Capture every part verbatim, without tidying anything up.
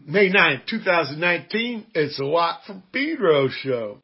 May ninth, twenty nineteen, it's a Watt from Pedro show.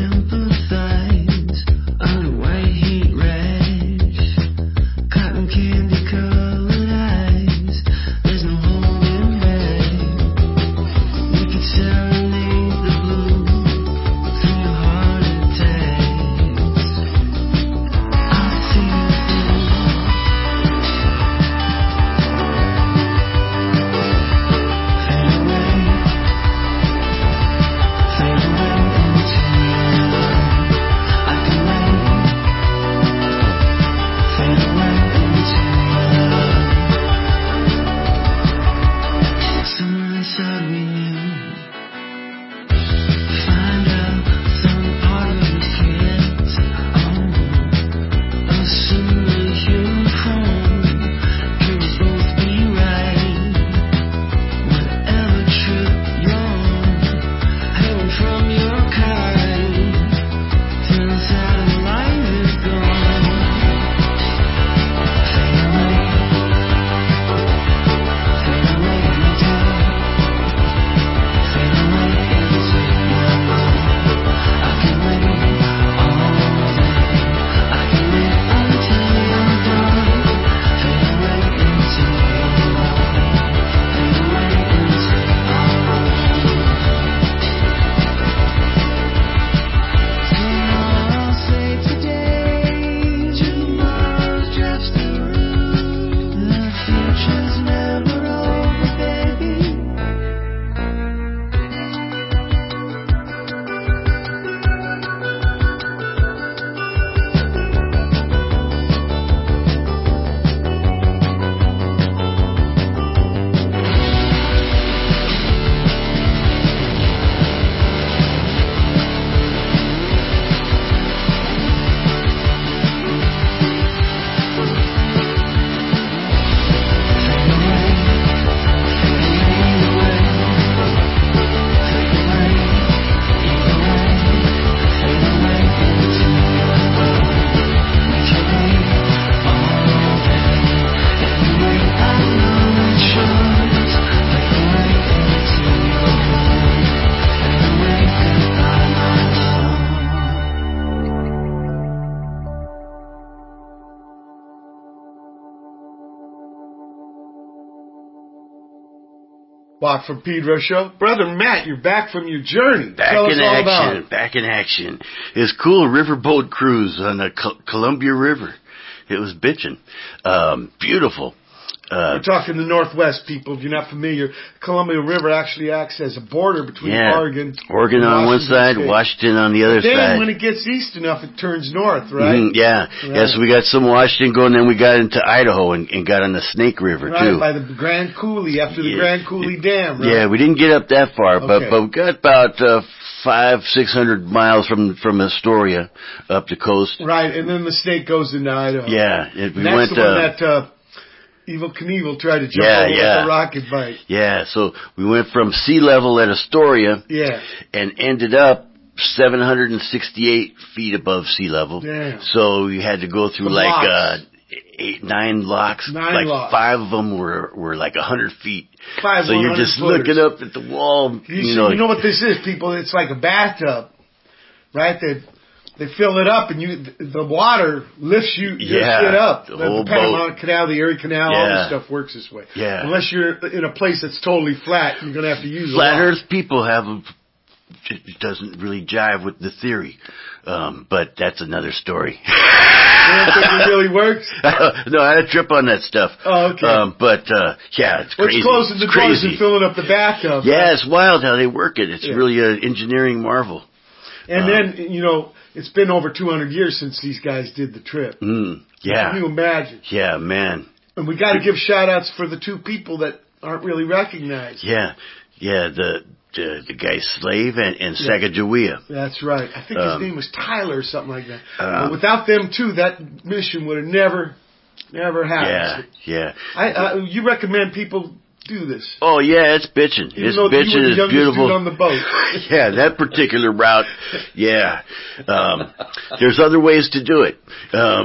Walk from Pedro show. Brother Matt, you're back from your journey. Back Tell in us all action. about it. Back in action. It was cool. Riverboat cruise on the Col- Columbia River. It was bitchin'. Um, beautiful. Uh, We're talking the Northwest, people. If you're not familiar, Columbia River actually acts as a border between yeah. Oregon, Oregon on one side, State. Washington on the other but then side. when it gets east enough, it turns north, right? Mm-hmm, yeah, right. yeah. So we got some Washington going, then we got into Idaho and, and got on the Snake River right, too. by the Grand Coulee, after the Yeah. Grand Coulee Dam. Right? Yeah, we didn't get up that far, but Okay. but we got about uh, five, six hundred miles from from Astoria up the coast. Right, and then the Snake goes into Idaho. Yeah, it, we and that's went. the one uh, that uh, Evel Knievel tried to jump Yeah, over yeah. with a rocket bike. Yeah, so we went from sea level at Astoria Yeah. and ended up seven hundred sixty-eight feet above sea level. Damn. So you had to go through Some like locks. uh eight, nine locks. Nine like locks. five of them were were like a hundred feet. Five so you're just footers. looking up at the wall. You, You, see, know, you know what this is, people? It's like a bathtub, right? They they fill it up, and you the water lifts you your Yeah, shit up. the The, whole the Panama Canal, the Erie Canal, all Yeah. this stuff works this way. Yeah. Unless you're in a place that's totally flat, you're gonna have to use Flat a lot. Earth people have a, it doesn't really jive with the theory, um, but that's another story. You don't think it really works? No, I had a trip on that stuff. Oh, okay. Um, but uh, yeah, it's What's crazy. closing the it's doors crazy. and filling up the bathtub? Yeah, right? it's wild how they work it. It's Yeah. really an engineering marvel. And um, then you know it's been over two hundred years since these guys did the trip. Mm, yeah, Can you imagine? yeah, man. And we got to give shout outs for the two people that aren't really recognized. Yeah, yeah. The the, the guy Slave and, and Yeah. Sacagawea. That's right. I think Um, his name was Tyler or something like that. uh, but without them too, that mission would have never, never Yeah, happened. yeah. I, I, you recommend people do this, Oh yeah, it's bitching. even It's though you were bitching. the It's youngest beautiful. dude on the boat. Yeah, that particular route. Yeah, um, there's other ways to do it. Um,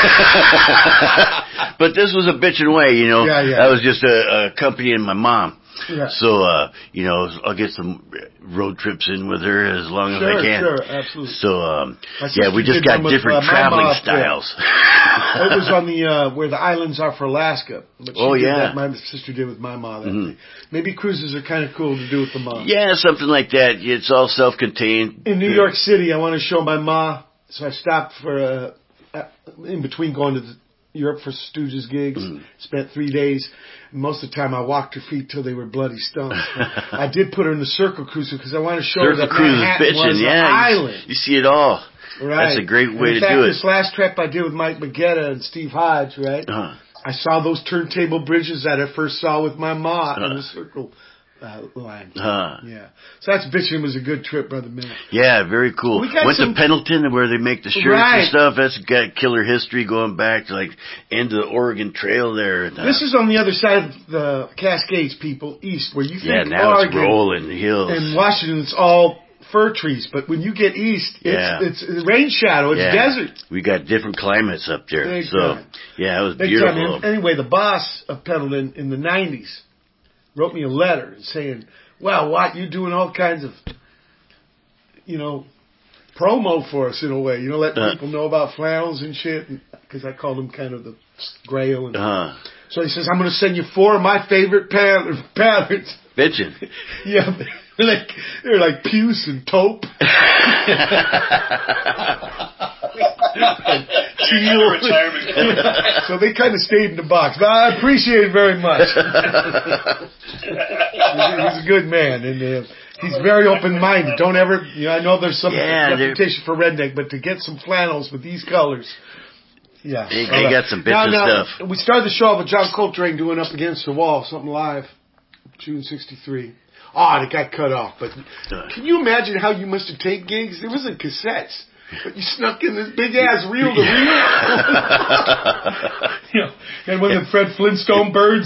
but this was a bitchin' way, you know. Yeah, yeah. I was just uh, accompanying my mom. Yeah. So, uh, you know, I'll get some road trips in with her as long sure, as I can. Sure, absolutely. So, um, yeah, we just got different with, uh, traveling styles. It was on the, uh, where the islands are for Alaska. But she oh, did yeah. That, my sister did with my mom that mm-hmm. day. Maybe cruises are kind of cool to do with the mom. Yeah, something like that. It's all self-contained. In New York City, I want to show my ma, so I stopped for, uh, in between going to the Europe for Stooges gigs, mm. spent three days. Most of the time I walked her feet till they were bloody stumps. I did put her in the Circle Cruiser because I want to show Circle her that Cruise Manhattan is bitchin', was yeah, an island. You, you see it all. Right. That's a great way and in to fact, do it. This last trip I did with Mike Magetta and Steve Hodge, right? Uh-huh. I saw those turntable bridges that I first saw with my ma uh-huh. in the Circle uh, line. Uh-huh. Yeah. So that's bitchin' was a good trip, Brother Matt. Yeah, very cool. We got Went some... to Pendleton where they make the shirts right. and stuff. That's got killer history going back to like end of the Oregon Trail there. And, uh, this is on the other side of the Cascades, people, east, where you think yeah, now Oregon it's rolling hills. and Washington, it's all fir trees. But when you get east, yeah. it's, it's rain shadow. It's yeah. desert. We got different climates up there. Big so, time. yeah, it was Big beautiful. Time. Anyway, the boss of Pendleton in the nineties wrote me a letter saying, wow, Watt, you're doing all kinds of, you know, promo for us in a way. You know, letting uh, people know about flannels and shit. Because I called them kind of the grail. And uh, so he says, I'm going to send you four of my favorite patterns. Bitchin'. Yeah, they're like, they're like puce and taupe. Teal. So they kind of stayed in the box. But I appreciate it very much. he's, he's a good man. And uh, he's very open-minded. Don't ever, you know, I know there's some yeah, reputation for redneck, but to get some flannels with these colors. Yeah. They, they got some bitchin' now, now, stuff. We started the show off with John Coltrane doing Up Against the Wall, something live, June sixty-tee. Oh, and it got cut off. But can you imagine how you must have taken gigs? There wasn't cassettes. But you snuck in this big ass reel to reel. You know, and one of the Fred Flintstone birds.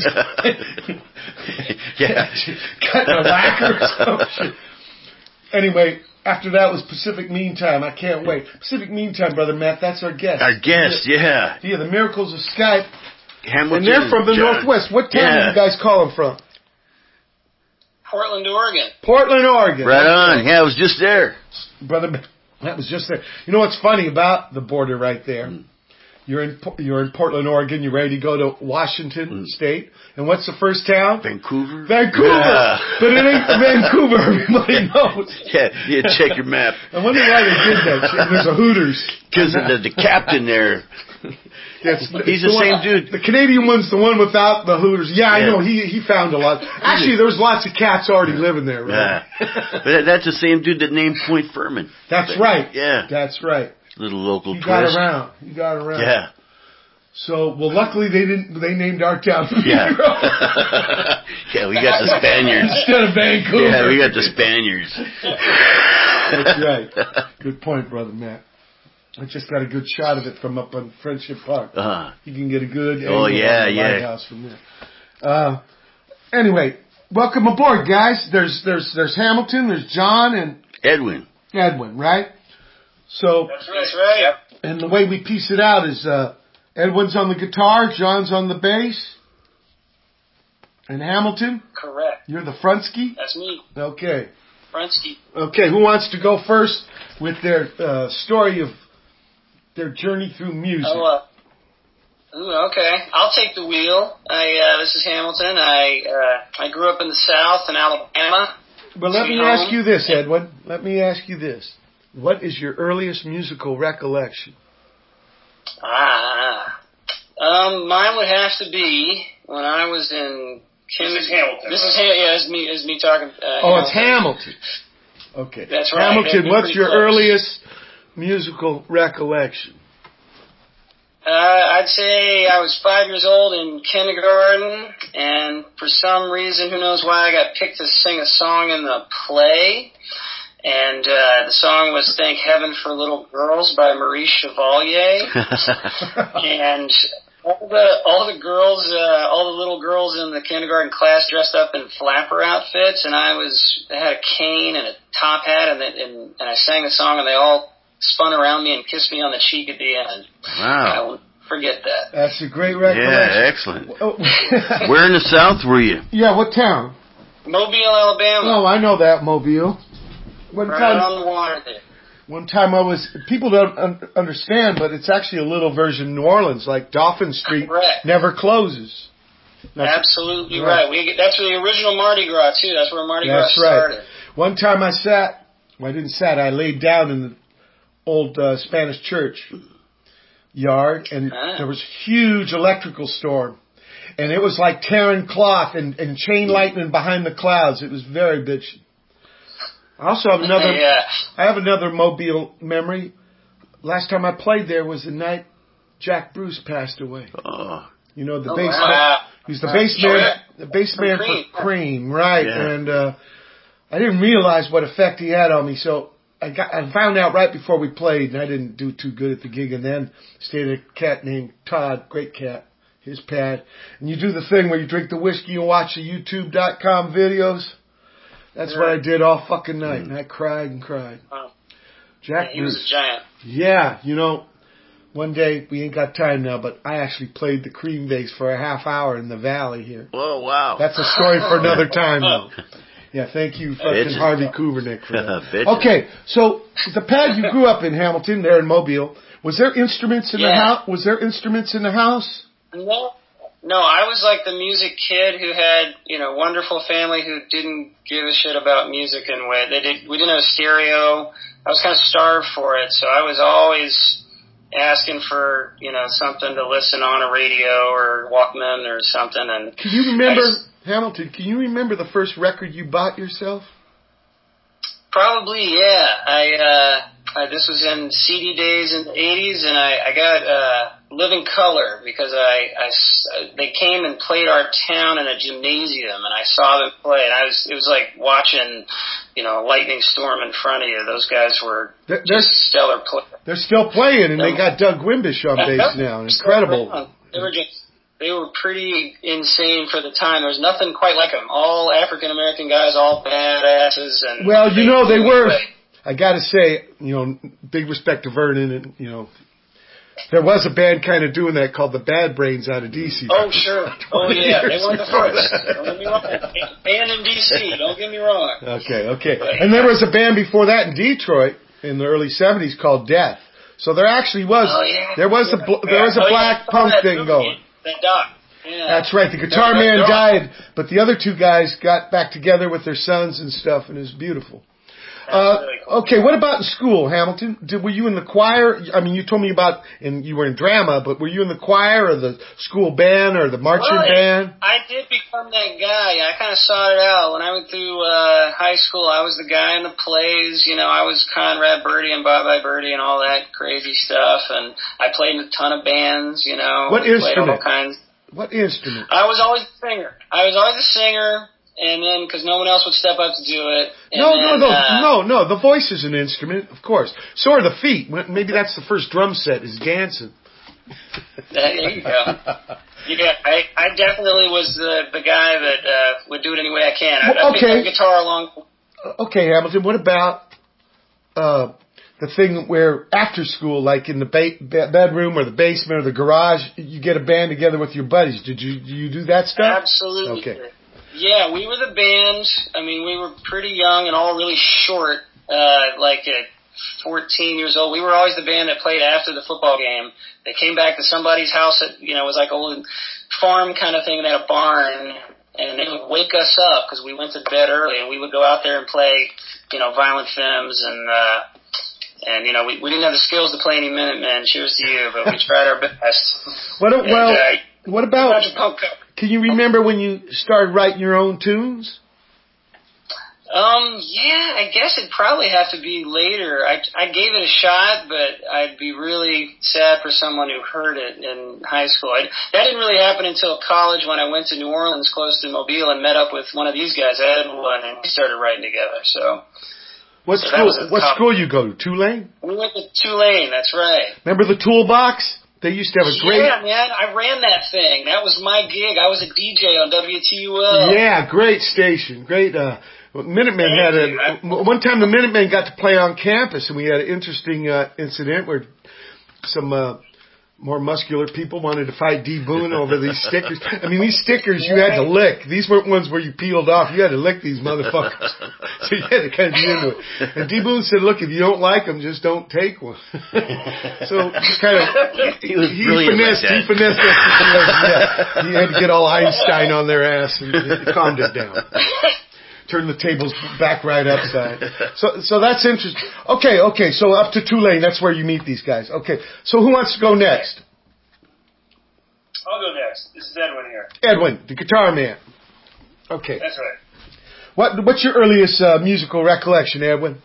Yeah. Cutting a lacquer or something. Anyway, after that was Pacific Meantime. I can't wait. Pacific Meantime, Brother Matt, that's our guest. Our guest, yeah. Yeah, the Miracles of Skype. Hamilton. And they're from the John. Northwest. What town yeah. do you guys call them from? Portland, Oregon. Portland, Oregon. Right on. Yeah, I was just there. Brother, that was just there. You know what's funny about the border right there? Mm. You're in you're in Portland, Oregon. You're ready to go to Washington mm. State. And what's the first town? Vancouver. Vancouver. Yeah. But it ain't Vancouver. Everybody knows. Yeah, yeah. Check your map. I wonder why they did that. There's a Hooters. Because the, the captain there. That's, He's the, the same one, dude. The Canadian one's the one without the Hooters. Yeah, I yeah. know. He he found a lot. Actually, there was lots of cats already living there, right? Yeah. But that's the same dude that named Point Furman. That's but, right. Yeah. That's right. Little local he twist. He got around. He got around. Yeah. So, well, luckily they didn't. They named our town. Yeah. Yeah, we got the Spaniards instead of Vancouver. Yeah, we got the Spaniards. That's right. Good point, Brother Matt. I just got a good shot of it from up on Friendship Park. Uh-huh. You can get a good oh yeah, on the yeah. lighthouse from there. Uh, anyway, welcome aboard, guys. There's there's there's Hamilton, there's John and Edwin. Edwin, right? So that's right. That's right. And the way we piece it out is uh, Edwin's on the guitar, John's on the bass, and Hamilton. Correct. You're the frontski. That's me. Okay. Frontski. Okay, who wants to go first with their uh, story of their journey through music? Oh, uh, ooh, okay. I'll take the wheel. I uh, this is Hamilton. I uh, I grew up in the South in Alabama. But let me home. ask you this, Edwin. Let me ask you this. What is your earliest musical recollection? Ah, um, mine would have to be when I was in. Kim, this is Hamilton. This is ha- yeah, it's me. It's me talking. Uh, oh, Hamilton. it's Hamilton. Okay, that's right. Hamilton. What's your close. earliest musical recollection? Uh, I'd say I was five years old in kindergarten, and for some reason, who knows why, I got picked to sing a song in the play. And uh, the song was "Thank Heaven for Little Girls" by Maurice Chevalier. And all the all the girls, uh, all the little girls in the kindergarten class dressed up in flapper outfits, and I was I had a cane and a top hat, and and, and I sang the song, and they all spun around me and kissed me on the cheek at the end. Wow. I won't forget that. That's a great recollection. Yeah, excellent. Where in the South were you? Yeah, what town? Mobile, Alabama. Oh, I know that, Mobile. One Right time, on the water there. one time I was, people don't un- understand, but it's actually a little version of New Orleans, like Dauphin Street Correct. never closes. That's, Absolutely right. right. We That's where the original Mardi Gras, too. That's where Mardi That's Gras right. started. One time I sat, well, I didn't sat, I laid down in the old uh, Spanish church yard, and Ah. there was a huge electrical storm. And it was like tearing cloth and, and chain lightning behind the clouds. It was very bitchy. I also have another, yeah. I have another Mobile memory. Last time I played there was the night Jack Bruce passed away. Oh. You know, the Oh, bass wow. man, he was the bass Oh, man, yeah. the bass man Cream. for Cream, right. Yeah. And, uh, I didn't realize what effect he had on me. So I got, I found out right before we played, and I didn't do too good at the gig. And then stayed at a cat named Todd, great cat, his pad. And you do the thing where you drink the whiskey and watch the YouTube dot com videos. That's what I did all fucking night, and I cried and cried. Wow. Jack Yeah, he was Bruce. a giant. Yeah, you know, one day, we ain't got time now, but I actually played the Cream bass for a half hour in the valley here. Whoa, wow. That's a story for another time, though. Yeah, thank you, fucking Bitchin'. Harvey Kubernick, for that. Bitchin'. Okay, so the pad you grew up in, Hamilton, there in Mobile, was there instruments in the Yeah. house? Was there instruments in the house? No, no, I was like the music kid who had, you know, wonderful family who didn't give a shit about music in way. They did. We didn't have a stereo. I was kind of starved for it, so I was always asking for, you know, something to listen on a radio or Walkman or something. And Can you remember, I just- Hamilton, can you remember the first record you bought yourself? Probably, yeah. I uh, uh, this was in C D days in the eighties, and I, I got uh, Living Color because I, I s- they came and played our town in a gymnasium, and I saw them play, and I was it was like watching, you know, a lightning storm in front of you. Those guys were They're, just stellar players. they're still playing, and they got Doug Wimbish on bass now. Incredible. They were just. They were pretty insane for the time. There was nothing quite like them. All African American guys, all badasses, and Well, you know, they were, Anyway. I gotta say, you know, big respect to Vernon, and, you know, there was a band kind of doing that called the Bad Brains out of D C. Oh, sure. Oh, yeah. They weren't the before first. that. Don't get me wrong. Band in D C. Don't get me wrong. Okay, okay. And there was a band before that in Detroit in the early seventies called Death. So there actually was, Oh, yeah. there was a, bl- there was a Oh, yeah. black I saw punk that thing movie, going. That doc. Yeah. That's right. The guitar They're- man they're- died, but the other two guys got back together with their sons and stuff, and it was beautiful. Uh, really cool. okay, what about in school, Hamilton? Did, were you in the choir? I mean, you told me about, and you were in drama, but were you in the choir or the school band or the marching Well, band? I did become that guy. I kind of sought it out. When I went through uh, high school, I was the guy in the plays. You know, I was Conrad Birdie and Bye-Bye Birdie and all that crazy stuff. And I played in a ton of bands, you know. What played all instrument? kinds. What instrument? I was always a singer. I was always a singer, and then, because no one else would step up to do it. And No, then, no, no, uh, no, no. The voice is an instrument, of course. So are the feet. Maybe that's the first drum set is dancing. There you go. Yeah, I, I definitely was the the guy that uh, would do it any way I can. I, Well, I picked okay. up guitar along. Okay, Hamilton, what about uh, the thing where after school, like in the ba- ba- bedroom or the basement or the garage, you get a band together with your buddies? Did you do you do that stuff? Absolutely. Okay. Yeah, we were the band. I mean, we were pretty young and all really short, uh, like at fourteen years old. We were always the band that played after the football game. They came back to somebody's house that, you know, was like a old farm kind of thing. They had a barn, and they would wake us up because we went to bed early, and we would go out there and play, you know, Violent Femmes and, uh, and, you know, we, we didn't have the skills to play any Minutemen. Cheers to you, but we tried our best. What, And, well, uh, what about, bunch of punk cover. can you remember when you started writing your own tunes? Um, yeah, I guess it'd probably have to be later. I, I gave it a shot, but I'd be really sad for someone who heard it in high school. I, that didn't really happen until college when I went to New Orleans, close to Mobile, and met up with one of these guys, Edwin, and we started writing together. So What So that was school? at What college. school you go to? Tulane. we went to Tulane. That's right. Remember the Toolbox? They used to have a great. Yeah, man, I ran that thing. That was my gig. I was a D J on W T U L. Yeah, great station. Great. Uh, Minutemen had Thank a one time. The Minutemen got to play on campus, and we had an interesting uh, incident where some uh, more muscular people wanted to fight D. Boone over these stickers. I mean, these stickers you had to lick. These weren't ones where you peeled off. You had to lick these motherfuckers. So you had to kind of be into it. And D. Boone said, look, if you don't like them, just don't take one. So just kind of, he, was he finessed, like he finessed that situation. Yeah. He had to get all Einstein on their ass and it calmed it down. Turn the tables back right upside. So, so that's interesting. Okay, okay. So up to Tulane, that's where you meet these guys. Okay. So who wants to go next? I'll go next. This is Edwin here. Edwin, the guitar man. Okay. That's right. What, what's your earliest uh, musical recollection, Edwin?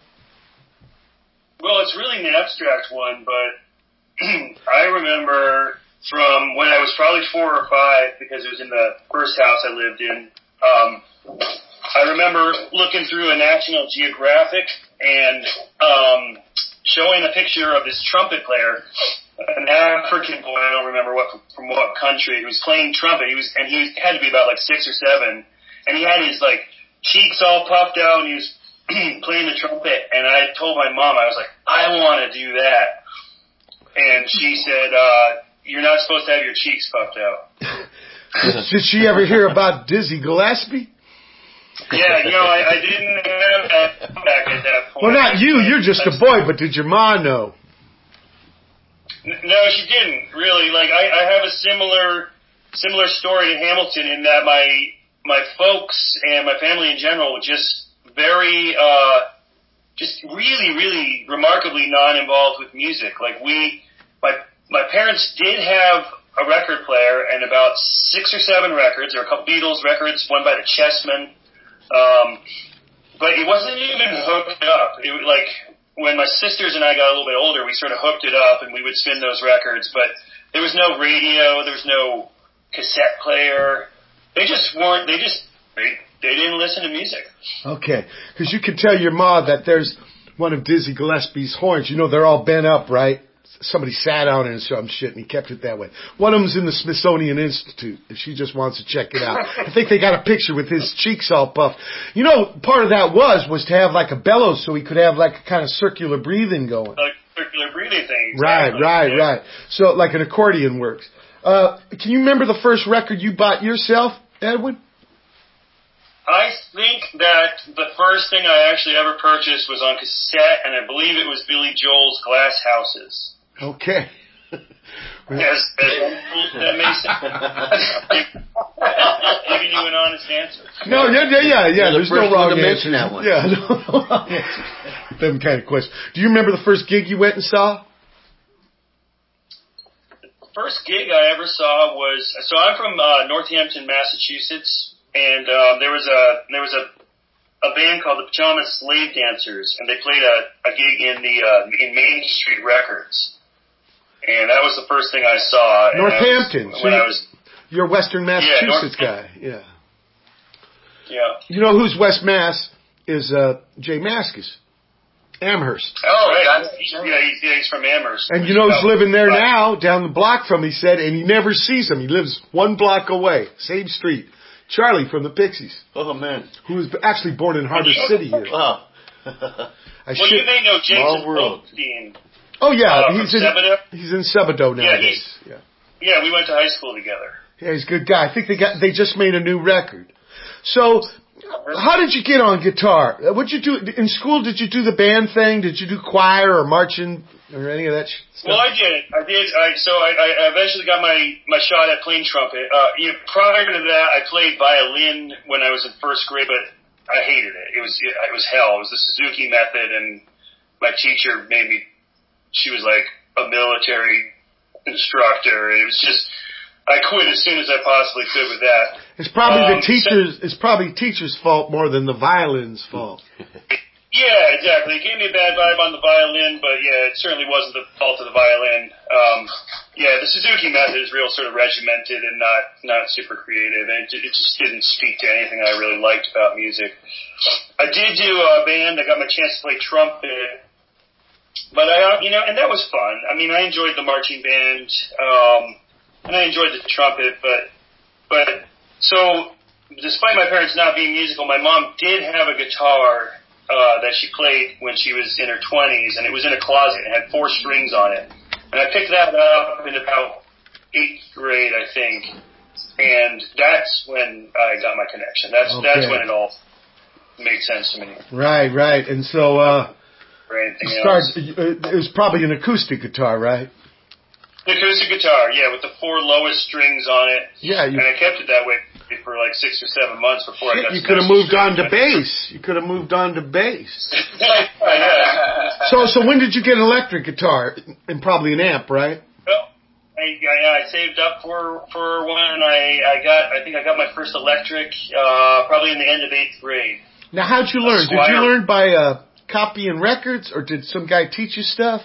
Well, it's really an abstract one, but I remember from when I was probably four or five, because it was in the first house I lived in. Um, I remember looking through a National Geographic and um, showing a picture of this trumpet player, an African boy. I don't remember what from what country. He was playing trumpet. He was, and he had to be about like six or seven, and he had his like cheeks all puffed out, and he was playing the trumpet. And I told my mom, I was like, I want to do that, and she said, uh, "You're not supposed to have your cheeks puffed out." Did she ever hear about Dizzy Gillespie? Yeah, you know, I, I didn't have that back at that point. Well, not you. You're just a boy, but did your ma know? No, she didn't really. Like, I, I have a similar similar story to Hamilton in that my my folks and my family in general were just very, uh, just really, really remarkably non-involved with music. Like, we, my my parents did have a record player and about six or seven records. There were a couple Beatles records, one by the Chessmen. Um, but it wasn't even hooked up. It was like when my sisters and I got a little bit older, we sort of hooked it up and we would spin those records. But there was no radio, there was no cassette player. They just weren't. They just they they didn't listen to music. Okay, because you can tell your ma that there's one of Dizzy Gillespie's horns. You know they're all bent up, right? Somebody sat on it and some shit, and he kept it that way. One of them's in the Smithsonian Institute, if she just wants to check it out. I think they got a picture with his cheeks all puffed. You know, part of that was, was to have like a bellows so he could have like a kind of circular breathing going. Like circular breathing thing. Exactly. Right, right, yeah. right. So like an accordion works. Uh, can you remember the first record you bought yourself, Edwin? I think that the first thing I actually ever purchased was on cassette, and I believe it was Billy Joel's Glass Houses. Okay. Yes, that makes sense. Giving you an honest answer. No, yeah, yeah, yeah, yeah. There's the no wrong to answer. Mention that one. Yeah, no, no wrong answer. Them kind of questions. Do you remember the first gig you went and saw? The first gig I ever saw was so I'm from uh, Northampton, Massachusetts, and um, there was a there was a. a band called the Pajama Slave Dancers, and they played a, a gig in the uh, in Main Street Records, and that was the first thing I saw. Northampton, I was, so when you, I was, you're Western Massachusetts yeah, guy, yeah. Yeah. You know who's West Mass is uh, Jay Mascis, Amherst. Oh, right. Yeah, he's, yeah, he's from Amherst. And you know who's living there now, down the block from, he said, and he never sees him. He lives one block away, same street. Charlie from the Pixies. Oh, man. Who was actually born in Harbor City here. Oh. I well, should, you may know Jason world. Goldstein. Oh, yeah. Uh, he's, in, he's in Sebadoh nowadays. Yeah, yeah. Yeah, we went to high school together. Yeah, he's a good guy. I think they got they just made a new record. So, how did you get on guitar? What'd you do in school? Did you do the band thing? Did you do choir or marching or any of that stuff? Well, I did. I did. I, so I, I eventually got my, my shot at playing trumpet. Uh, you know, prior to that, I played violin when I was in first grade, but I hated it. It was it, it was hell. It was the Suzuki method, and my teacher made me. She was like a military instructor. It was just. I quit as soon as I possibly could with that. It's probably um, the teachers. So, it's probably teacher's fault more than the violin's fault. Yeah, exactly. It gave me a bad vibe on the violin, but yeah, it certainly wasn't the fault of the violin. Um, yeah, the Suzuki method is real sort of regimented and not not super creative, and it, it just didn't speak to anything I really liked about music. I did do a band. I got my chance to play trumpet. But I, you know, and that was fun. I mean, I enjoyed the marching band. Um, And I enjoyed the trumpet, but, but, so, despite my parents not being musical, my mom did have a guitar, uh, that she played when she was in her twenties, and it was in a closet, it had four strings on it. And I picked that up in about eighth grade, I think. And that's when I got my connection. That's okay. that's when it all made sense to me. Right, right. And so, uh, or anything started, it was probably an acoustic guitar, right? The acoustic guitar, yeah, with the four lowest strings on it. Yeah, you, and I kept it that way for like six or seven months before shit, I got. You could have moved on to bass. You could have moved on to bass. yeah. So, so when did you get an electric guitar and probably an amp, right? Well, I, I, I saved up for for one. I I got I think I got my first electric uh, probably in the end of eighth grade. Now, how'd you learn? Did you learn by uh, copying records, or did some guy teach you stuff?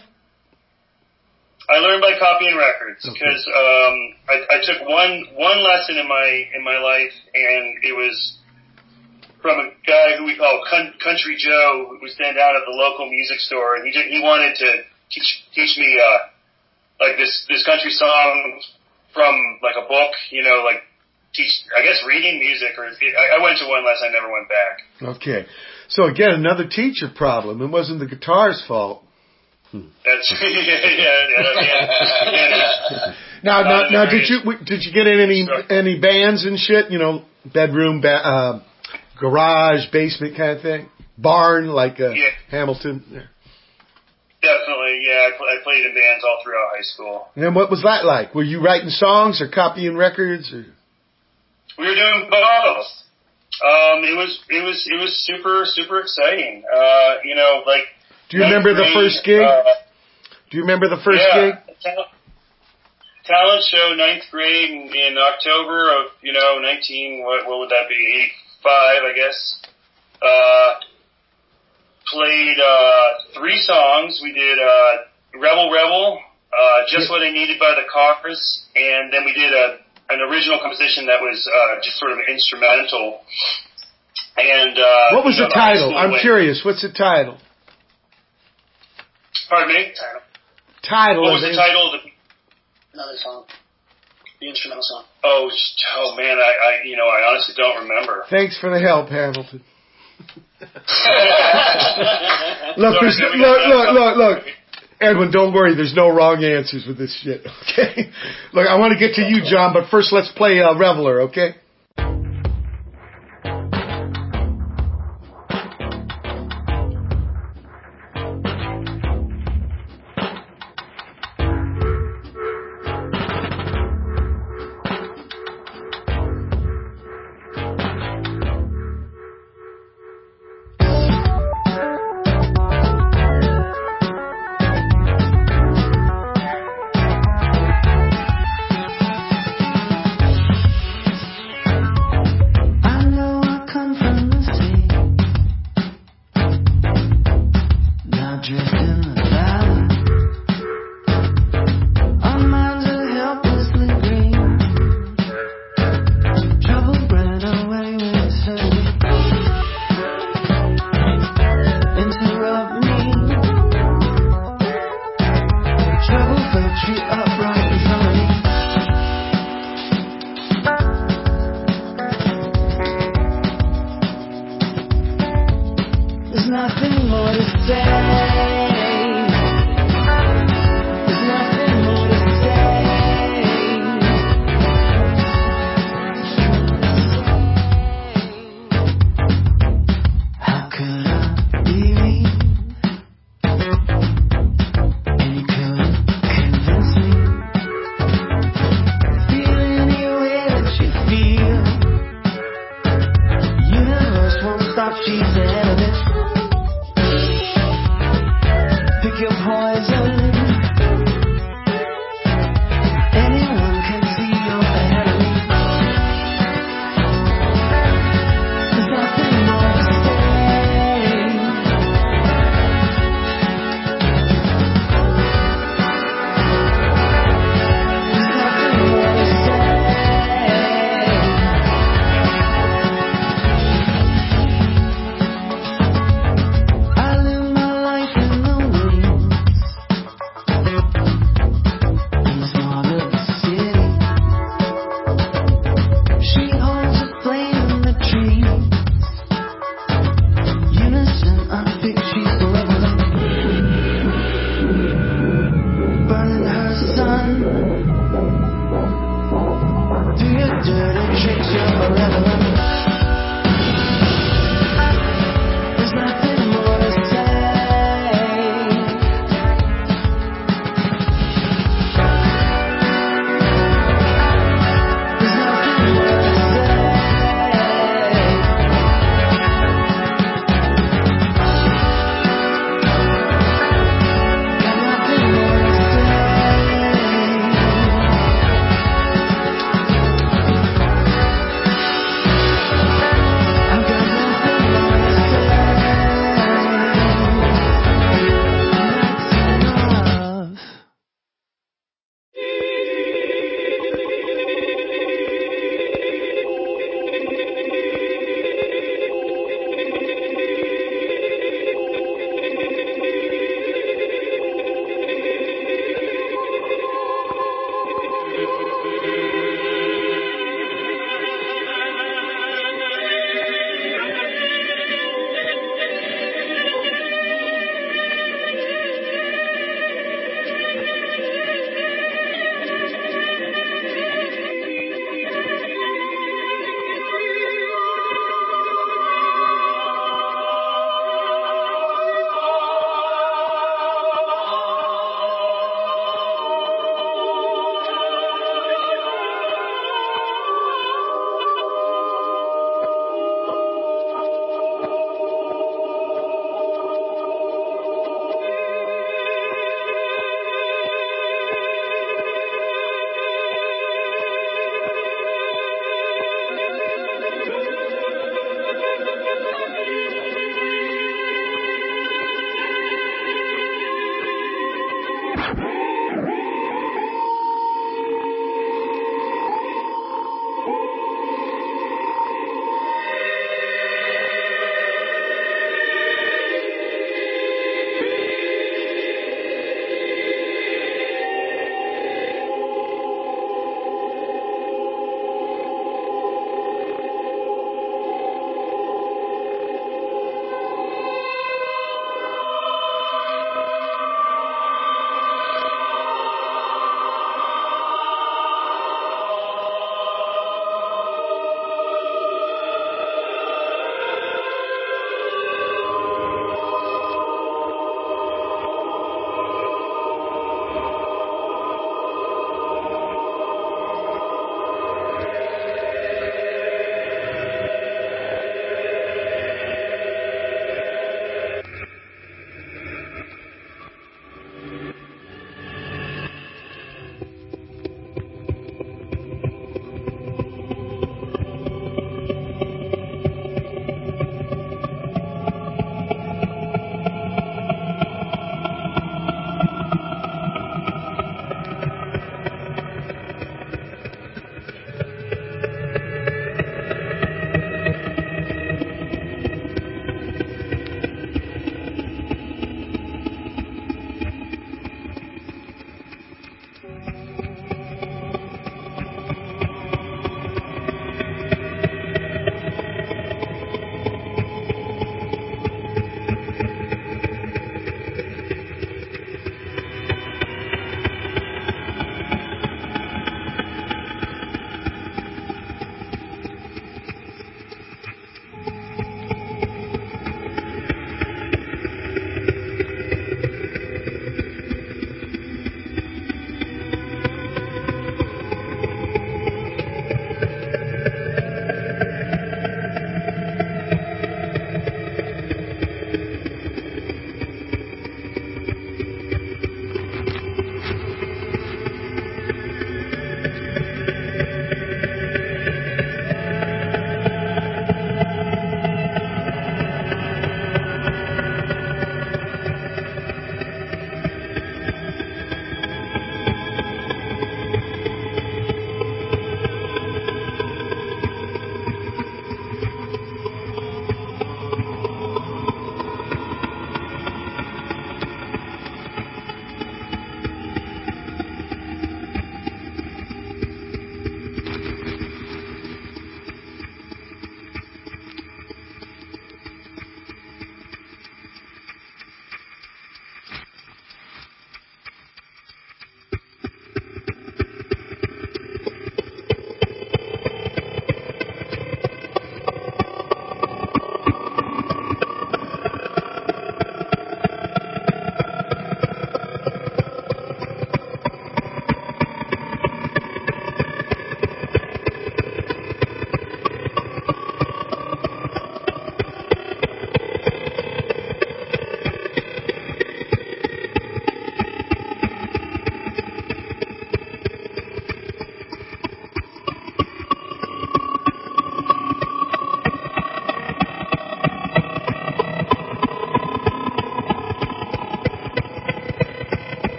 I learned by copying records because okay. um, I, I took one one lesson in my in my life, and it was from a guy who we call Country Joe, who would stand down at the local music store, and he did, he wanted to teach teach me uh, like this this country song from like a book, you know, like teach I guess reading music. Or I, I went to one lesson, I never went back. Okay, so again, another teacher problem. It wasn't the guitar's fault. That's yeah, yeah, yeah, yeah. Now, now, now, did you did you get in any sure. any bands and shit? You know, bedroom, ba- uh, garage, basement kind of thing, barn like uh, yeah. Hamilton. Yeah. Definitely, yeah. I, pl- I played in bands all throughout high school. And what was that like? Were you writing songs or copying records? Or? We were doing both. Um, it was it was it was super super exciting. Uh, you know, like. Do you remember grade, the first gig? Uh, Do you remember the first yeah, gig? Talent, talent show, ninth grade in, in October of, you know, nineteen, what, what would that be, eighty-five, I guess. Uh, played uh, three songs. We did uh, Rebel Rebel, uh, Just What I Needed by the Cars, and then we did a, an original composition that was uh, just sort of instrumental. And uh, what was you know, the title? the I'm went, curious. What's the title? Pardon me? Title. What was the title of the... Another song. The instrumental song. Oh, oh man, I, I, you know, I honestly don't remember. Thanks for the help, Hamilton. look, there's, look, look, look, look. Edwin, don't worry. There's no wrong answers with this shit, okay? Look, I want to get to you, John, but first let's play uh, Reveler, okay?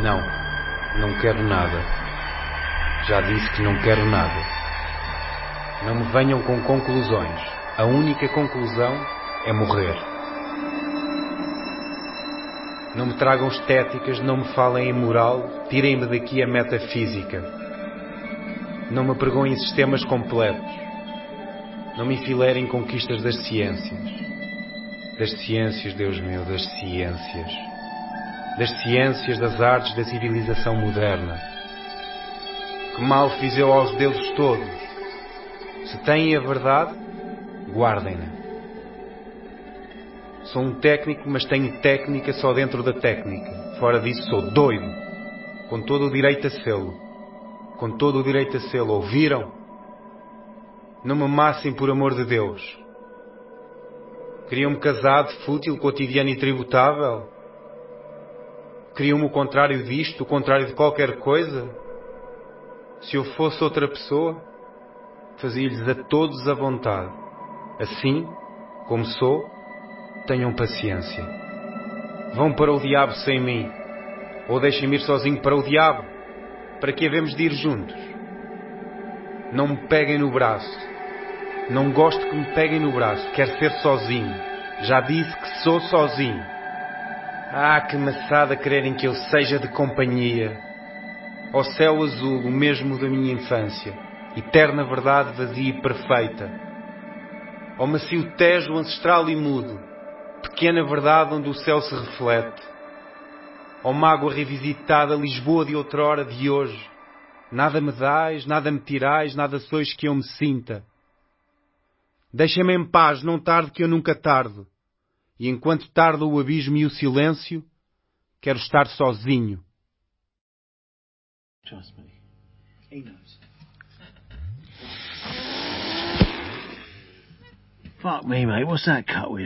Não, não quero nada. Já disse que não quero nada. Não me venham com conclusões. A única conclusão é morrer. Não me tragam estéticas, não me falem em moral, tirem-me daqui a metafísica. Não me pregoem sistemas completos. Não me enfileirem conquistas das ciências. Das ciências, Deus meu, das ciências. Das ciências, das artes, da civilização moderna. Que mal fiz eu aos deuses todos? Se têm a verdade, guardem-na. Sou um técnico, mas tenho técnica só dentro da técnica. Fora disso sou doido. Com todo o direito a sê-lo. Com todo o direito a sê-lo. Ouviram? Não me amassem por amor de Deus. Queriam-me casado, fútil, cotidiano e tributável? Queriam-me o contrário disto, o contrário de qualquer coisa? Se eu fosse outra pessoa, fazia-lhes a todos a vontade. Assim, como sou, tenham paciência. Vão para o diabo sem mim. Ou deixem-me ir sozinho para o diabo. Para que havemos de ir juntos? Não me peguem no braço. Não gosto que me peguem no braço. Quero ser sozinho. Já disse que sou sozinho. Ah, que maçada quererem que eu seja de companhia. Ó céu azul, o mesmo da minha infância. Eterna verdade vazia e perfeita. Ó macio tejo ancestral e mudo. Pequena verdade onde o céu se reflete. Ó mágoa revisitada, Lisboa de outrora, de hoje. Nada me dais, nada me tirais, nada sois que eu me sinta. Deixa-me em paz, não tarde que eu nunca tardo. E enquanto tarda o abismo e o silêncio, quero estar sozinho. Trust me. He knows. Fuck me, mate. What's that cut with?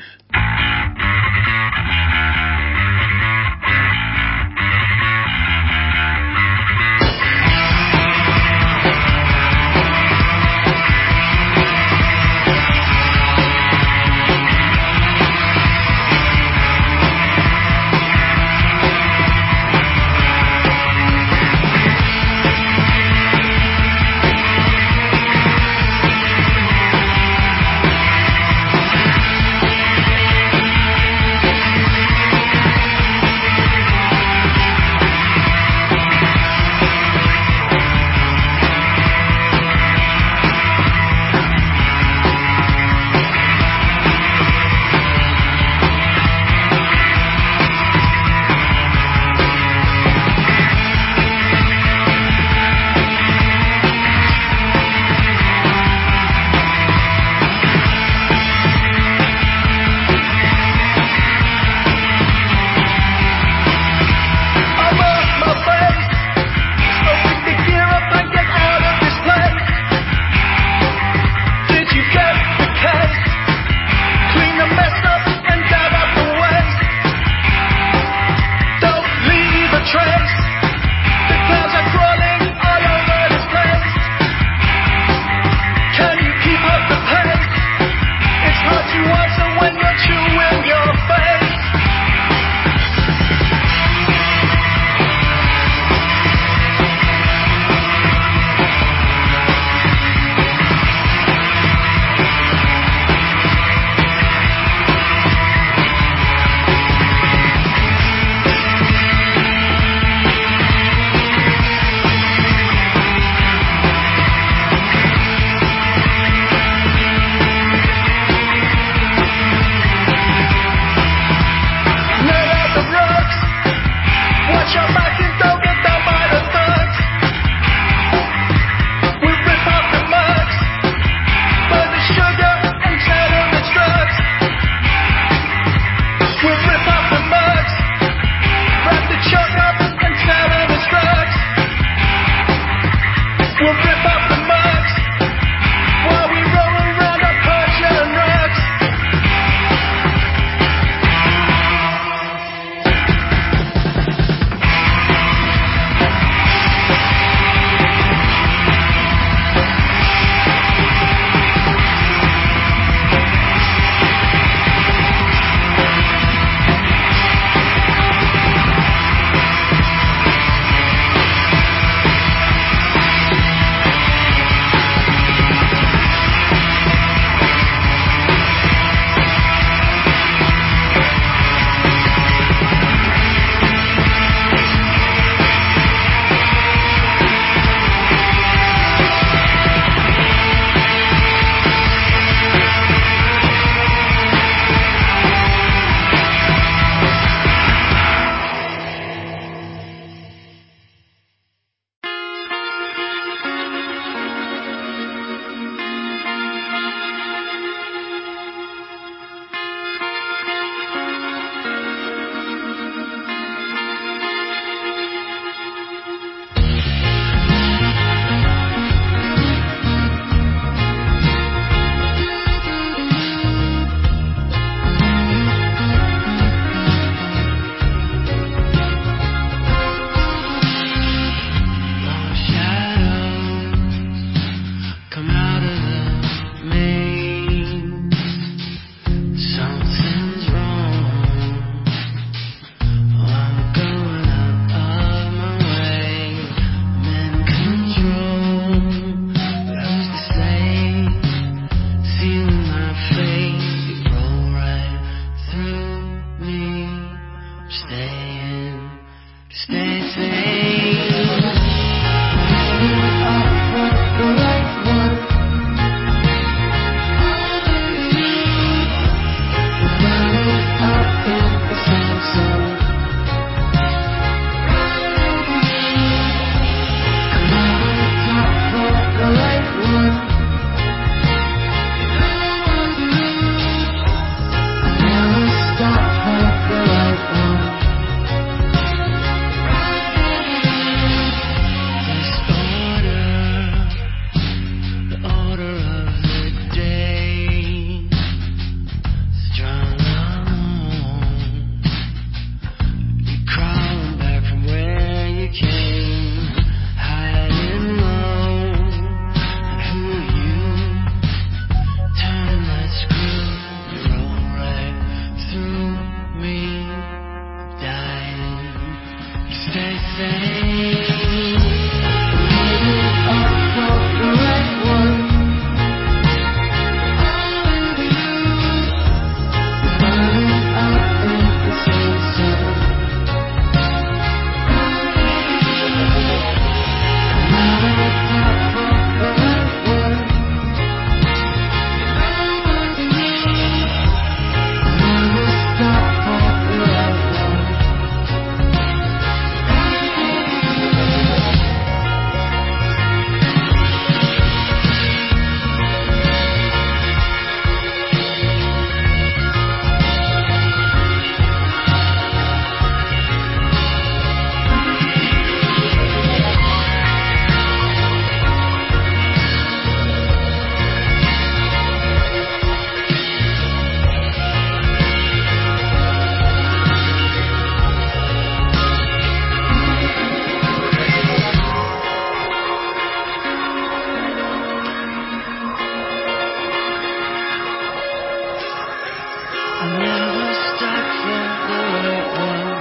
I never stopped for the right one.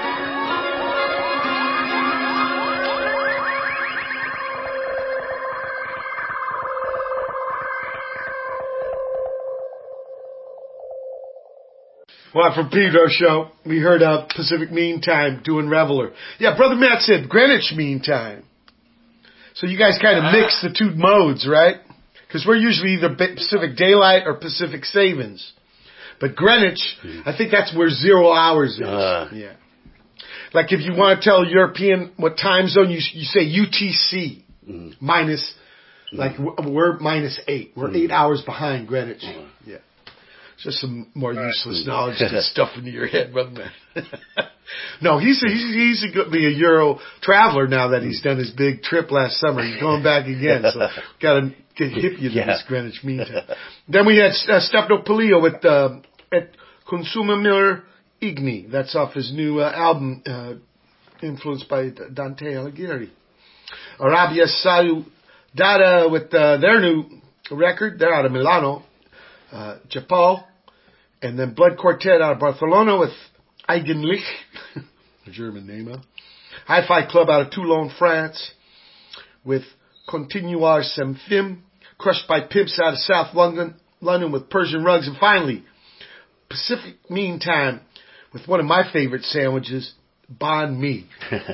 Well, from Pedro Show, we heard uh, Pacific Mean Time doing Reveler. Yeah, Brother Matt said Greenwich Mean Time. So you guys kind of mix the two modes, right? Because we're usually either Pacific Daylight or Pacific Savings. But Greenwich, I think that's where zero hours is. Uh. Yeah. Like if you want to tell a European what time zone, you you say U T C Mm. minus, like we're minus eight. We're eight hours behind Greenwich. Yeah. Just some more useless knowledge to stuff into your head, brother man. No, he's a, he's he's going to be a Euro traveler now that he's done his big trip last summer. He's going back again, so got to get hip you to Yeah. this Greenwich Mean Time. Then we had uh, Stefano Polillo with uh, at Consumimur Igni. That's off his new uh, album, uh, influenced by Dante Alighieri. Arabia Saudada with uh, their new record. They're out of Milano. Uh, Japal. And then Blood Quartet out of Barcelona with Eigenlich, a German name, huh? Hi-Fi Club out of Toulon, France, with Continuar Sem Fim. Crushed by Pimps out of South London, London with Persian Rugs. And finally, Pacific Mean Time with one of my favorite sandwiches, Banh Mi.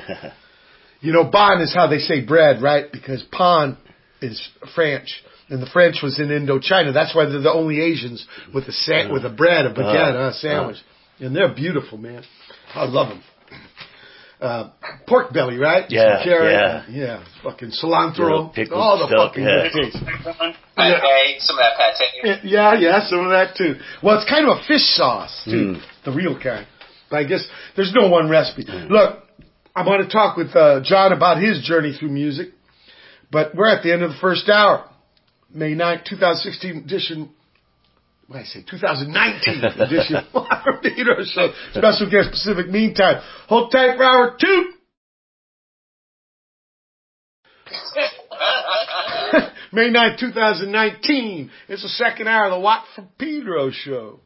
You know, Banh is how they say bread, right? Because Pan is French. And the French was in Indochina. That's why they're the only Asians with a sa- with a bread, a baguette, uh, a sandwich. And they're beautiful, man. I love them. Uh, pork belly, right? Yeah, Some carrot, yeah. Yeah. Fucking cilantro. Little pickled All the stuff, fucking yeah. good taste. Pate, some of that pate. Yeah, yeah, some of that too. Well, it's kind of a fish sauce, too. Mm. The real kind. But I guess there's no one recipe. Look, I want to talk with uh, John about his journey through music. But we're at the end of the first hour. May ninth, twenty sixteen edition. What did I say? twenty nineteen edition. Pedro Show. Special guest Pacific Mean Time. Hold tight for hour two. May ninth, twenty nineteen. It's the second hour of the Watt from Pedro Show.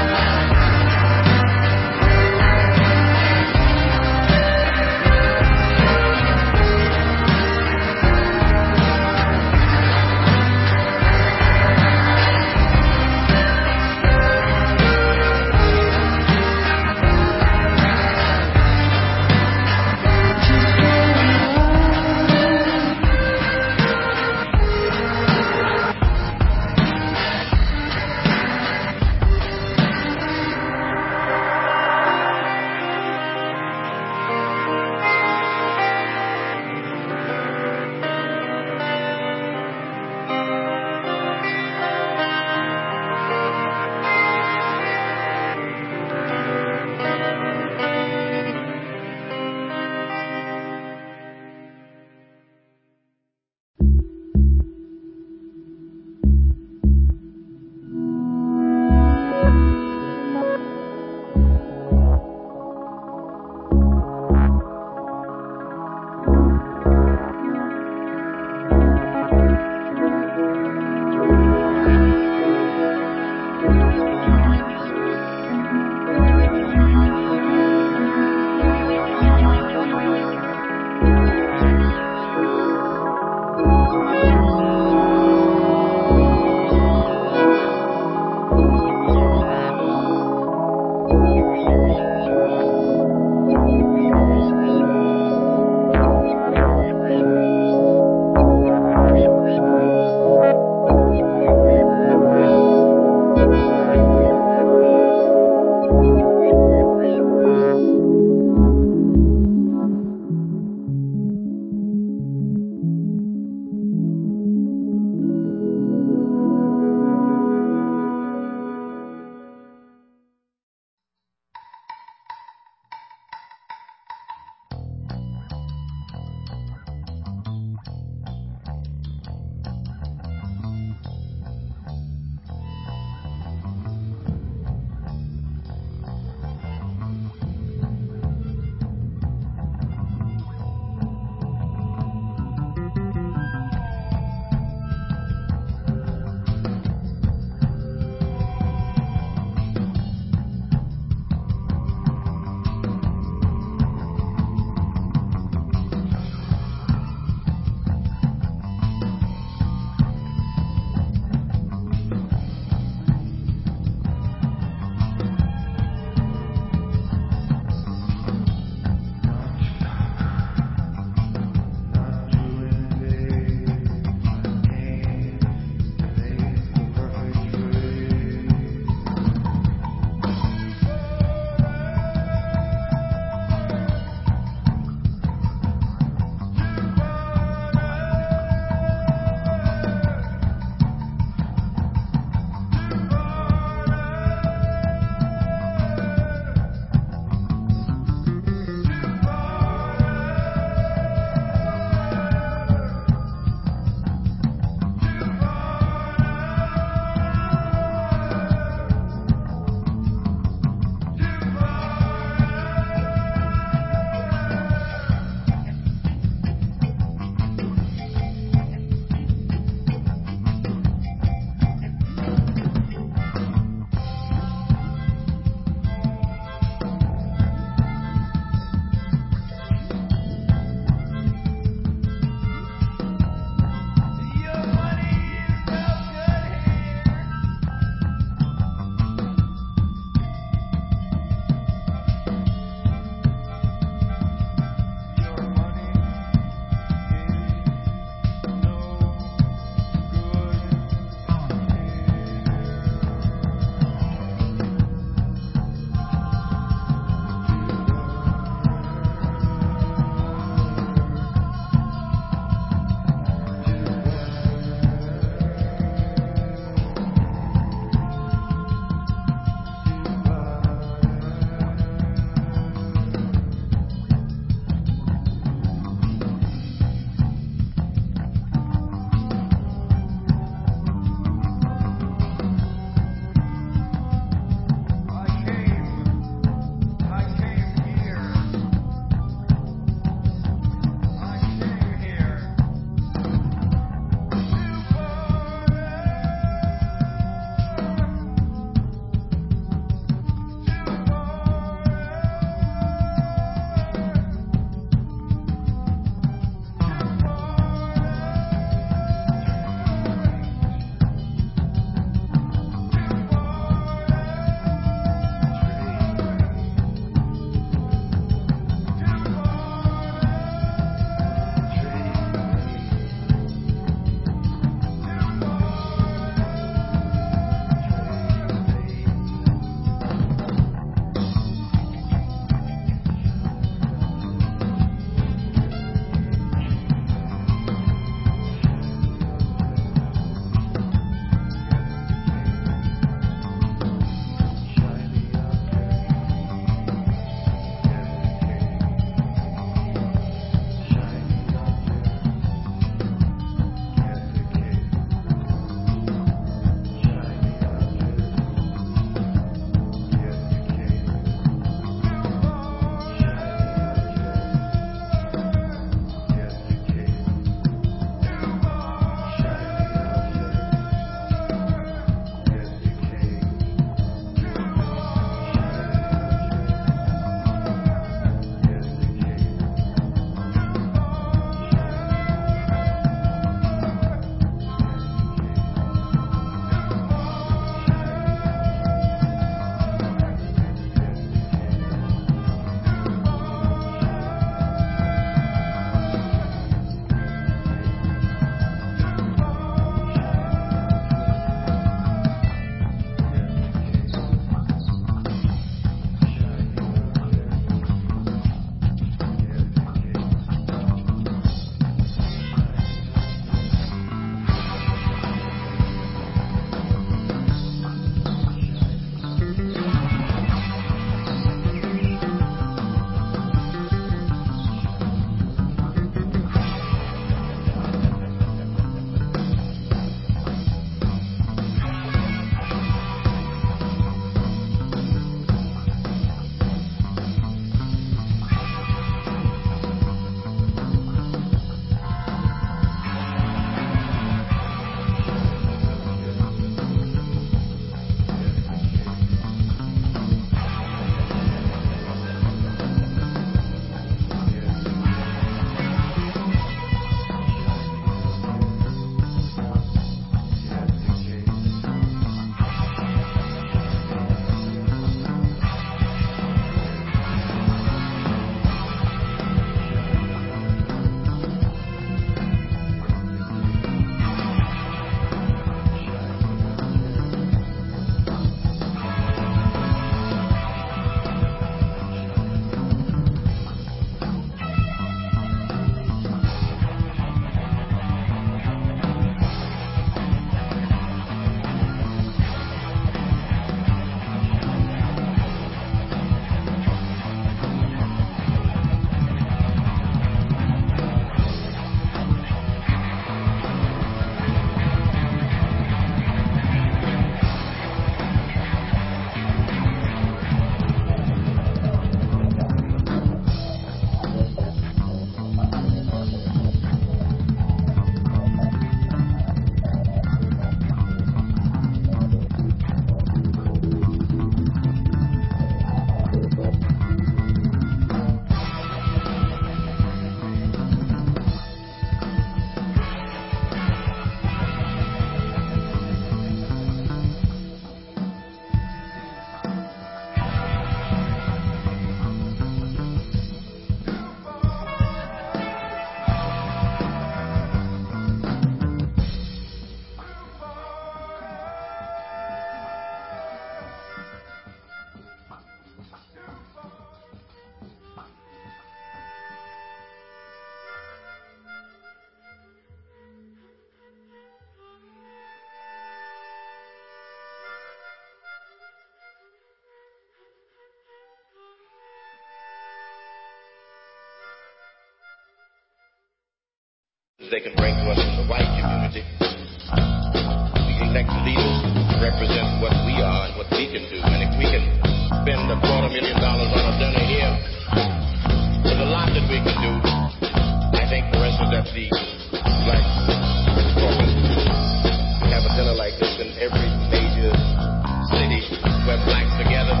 they can bring to us from the white community. We elect leaders to represent what we are and what we can do. And if we can spend a quarter million dollars on a dinner here, there's a lot that we can do. I think, for instance, that the Black Caucus have a dinner like this in every major city where blacks are together.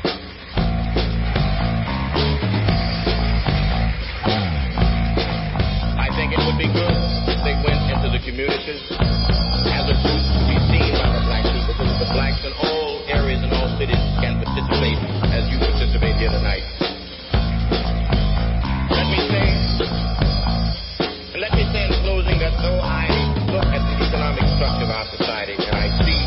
I think it would be good if they went into the communities as a group to be seen by the black people, because the blacks in all areas and all cities can participate as you participate here tonight. Let me say, and let me say in closing that though I look at the economic structure of our society and I see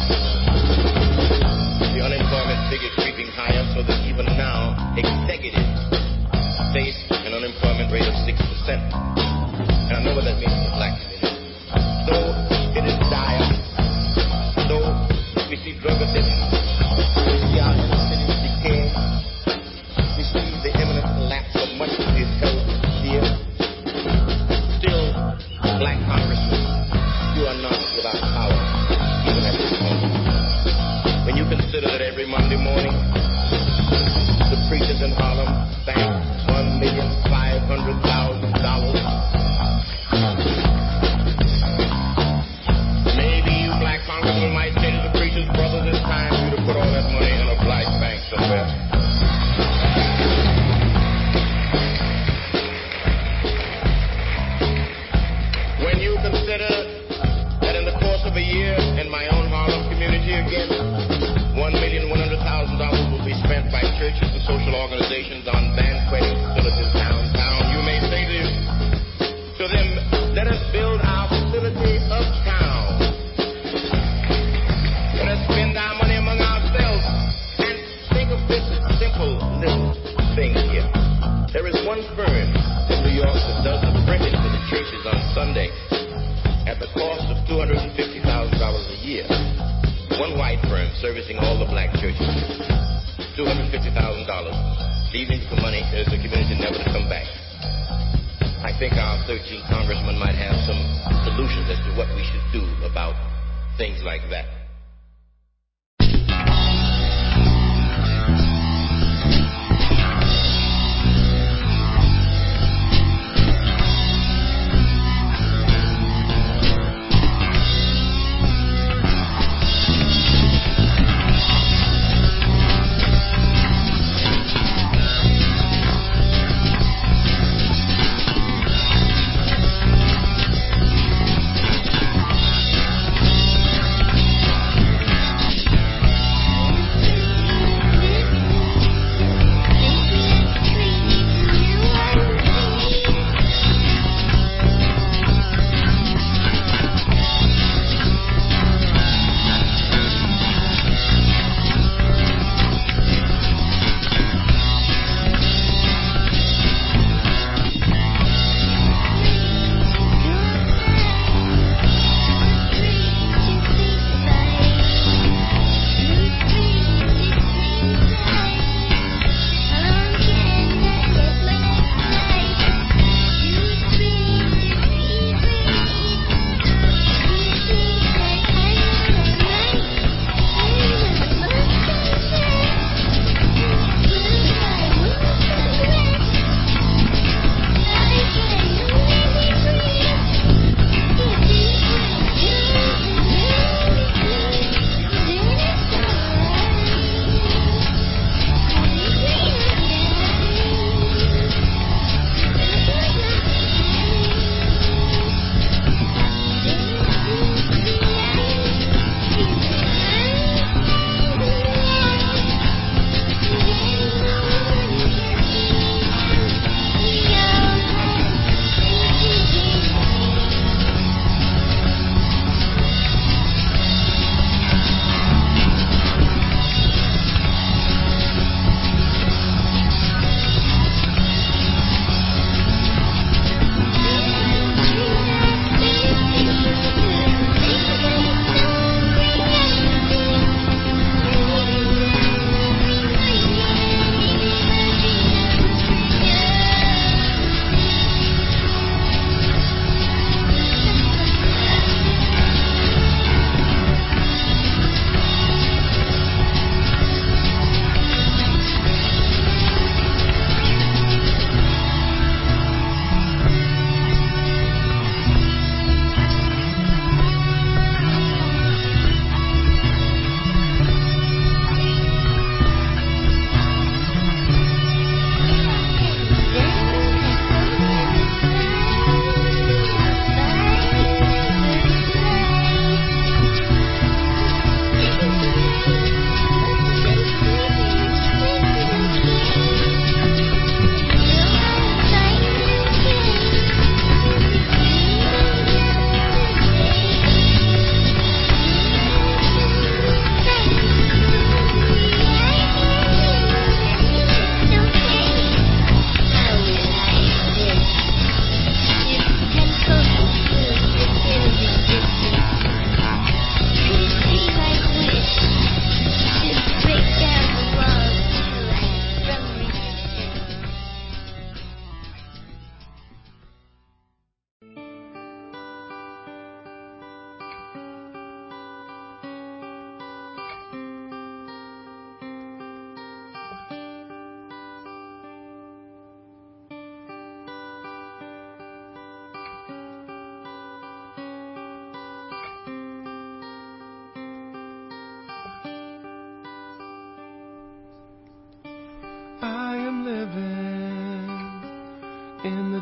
the unemployment figure creeping higher, so that even now executives face an unemployment rate of six percent. And I know what that means to the black community. Though it is dire, though we see drug addiction, we see our inner cities decay, we see the imminent collapse of much of the held dear, still, black congressmen, you are not without power, even at this moment. When you consider that every Monday morning, the preachers in Harlem bank one million five hundred thousand dollars. Maybe you black congressmen might say to the preachers, brothers, it's time for you to put all that money in a black bank somewhere. When you consider that in the course of a year in my own Harlem community again, one million one hundred thousand dollars will be spent by churches and social organizations on banqueting facilities downtown, you may say to, to them, let us build our facility uptown. Let us spend our money among ourselves. And think of this simple little thing here. There is one firm in New York that does the printing for the churches on Sunday at the cost of two hundred fifty thousand dollars a year. One white firm servicing all the black churches, two hundred fifty thousand dollars, leaving the money to the community never to come back. I think our thirteen congressmen might have some solutions as to what we should do about things like that.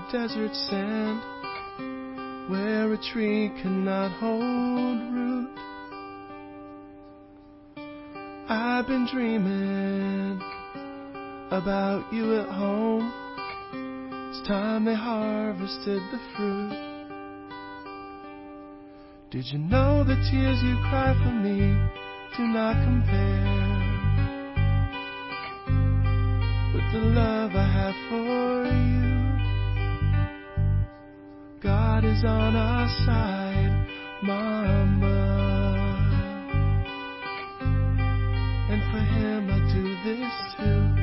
desert sand, where a tree cannot hold root. I've been dreaming about you at home. It's time they harvested the fruit. Did you know the tears you cry for me do not compare with the love I have for you? God is on our side, Mama. And for him I do this too.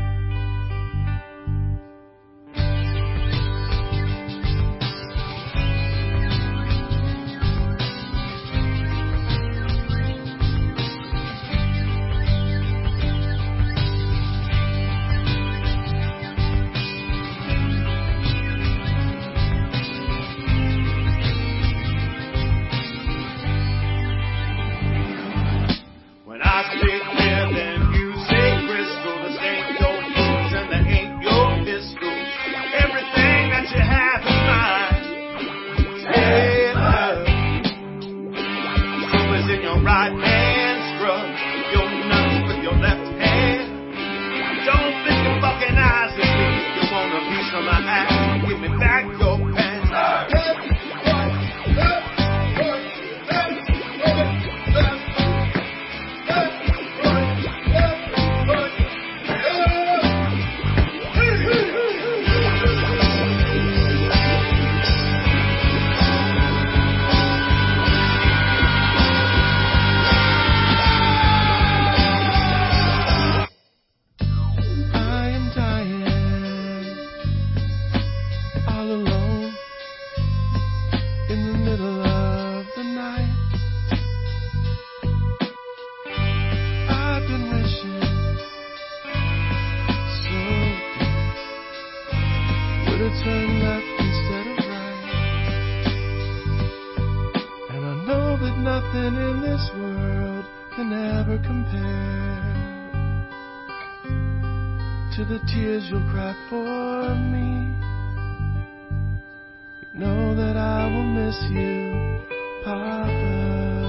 To the tears you'll cry for me. You know that I will miss you, Papa.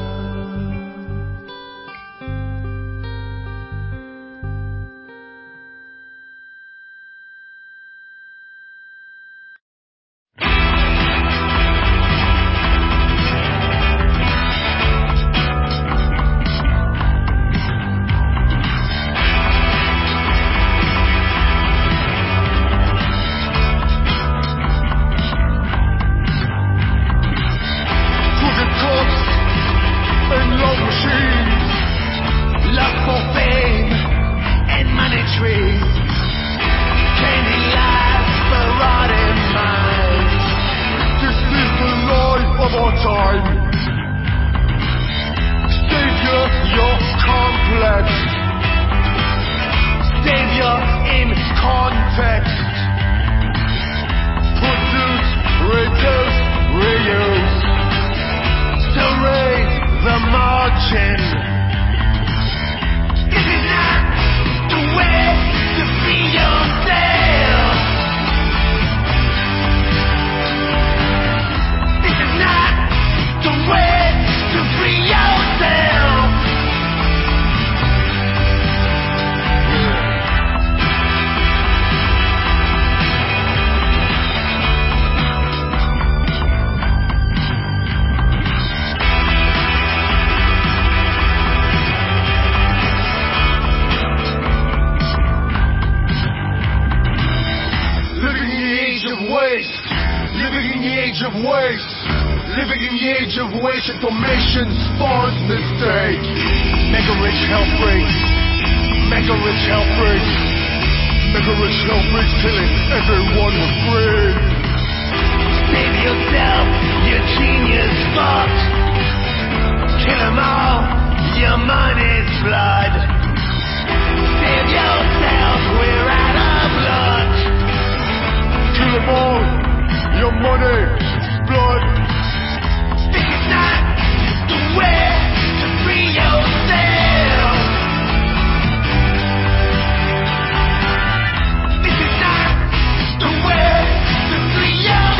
This is not the way to free yourself.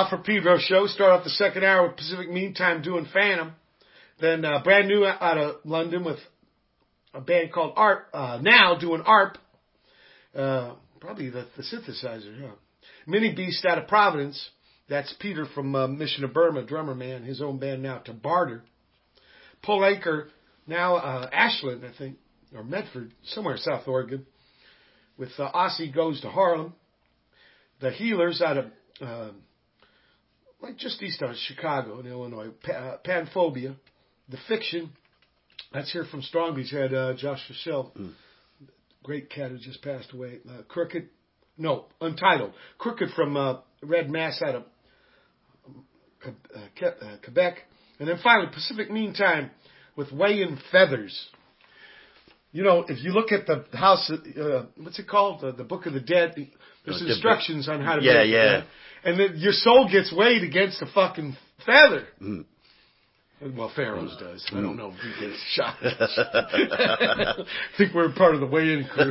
off for Pedro show. Start off the second hour with Pacific Meantime doing Phantom. Then uh, brand new out of London with a band called Arp, uh, now doing Arp. Uh, probably the, the synthesizer, yeah. Mini Beast out of Providence. That's Peter from uh, Mission of Burma, drummer man, his own band now, to Barter. Paul Anker, now uh, Ashland, I think, or Medford, somewhere in South Oregon, with uh, Aussie Goes to Harlem. The Healers out of, uh, like just east of Chicago in Illinois, pa- uh, Panphobia. The Fiction, that's here from Strong Beach, had uh, Josh Fischel, mm. great cat who just passed away. Uh, Crooked, no, Untitled. Crooked from uh, Red Mass out of uh, Quebec. And then finally, Pacific Meantime with Weighing Feathers. You know, if you look at the house, uh, what's it called? The, the Book of the Dead. There's oh, instructions on how to yeah, make yeah. it. And then your soul gets weighed against a fucking feather. Mm. Well, Pharaoh's does. I don't know if he gets shot. I think we're part of the weigh-in crew.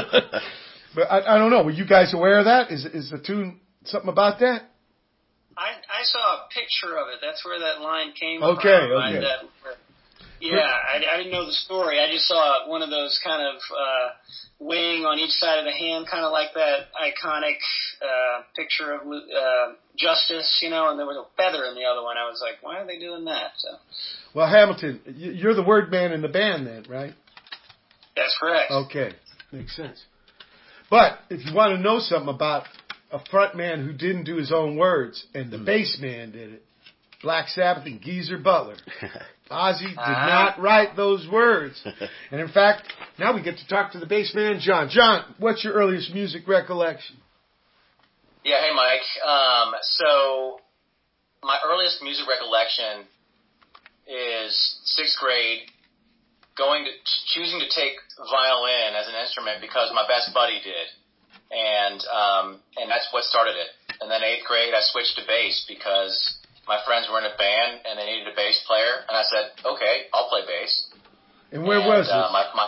But I, I don't know. Were you guys aware of that? Is is the tune something about that? I I saw a picture of it. That's where that line came okay, from. Okay, okay. That, yeah, I, I didn't know the story. I just saw one of those kind of uh, weighing on each side of the hand, kind of like that iconic uh, picture of uh, Justice, you know, and there was a feather in the other one. I was like, why are they doing that? So. Well, Hamilton, you're the word man in the band then, right? That's correct. Okay, makes sense. But if you want to know something about a front man who didn't do his own words, and the mm. bass man did it, Black Sabbath and Geezer Butler. Ozzy did uh-huh. not write those words. And in fact, now we get to talk to the bass man, John. John, what's your earliest music recollection? Yeah, hey, Mike. Um, so my earliest music recollection is sixth grade, going to choosing to take violin as an instrument because my best buddy did, and um, and that's what started it. And then eighth grade, I switched to bass because my friends were in a band and they needed a bass player, and I said, "Okay, I'll play bass." And where and, was this? Uh, my, my,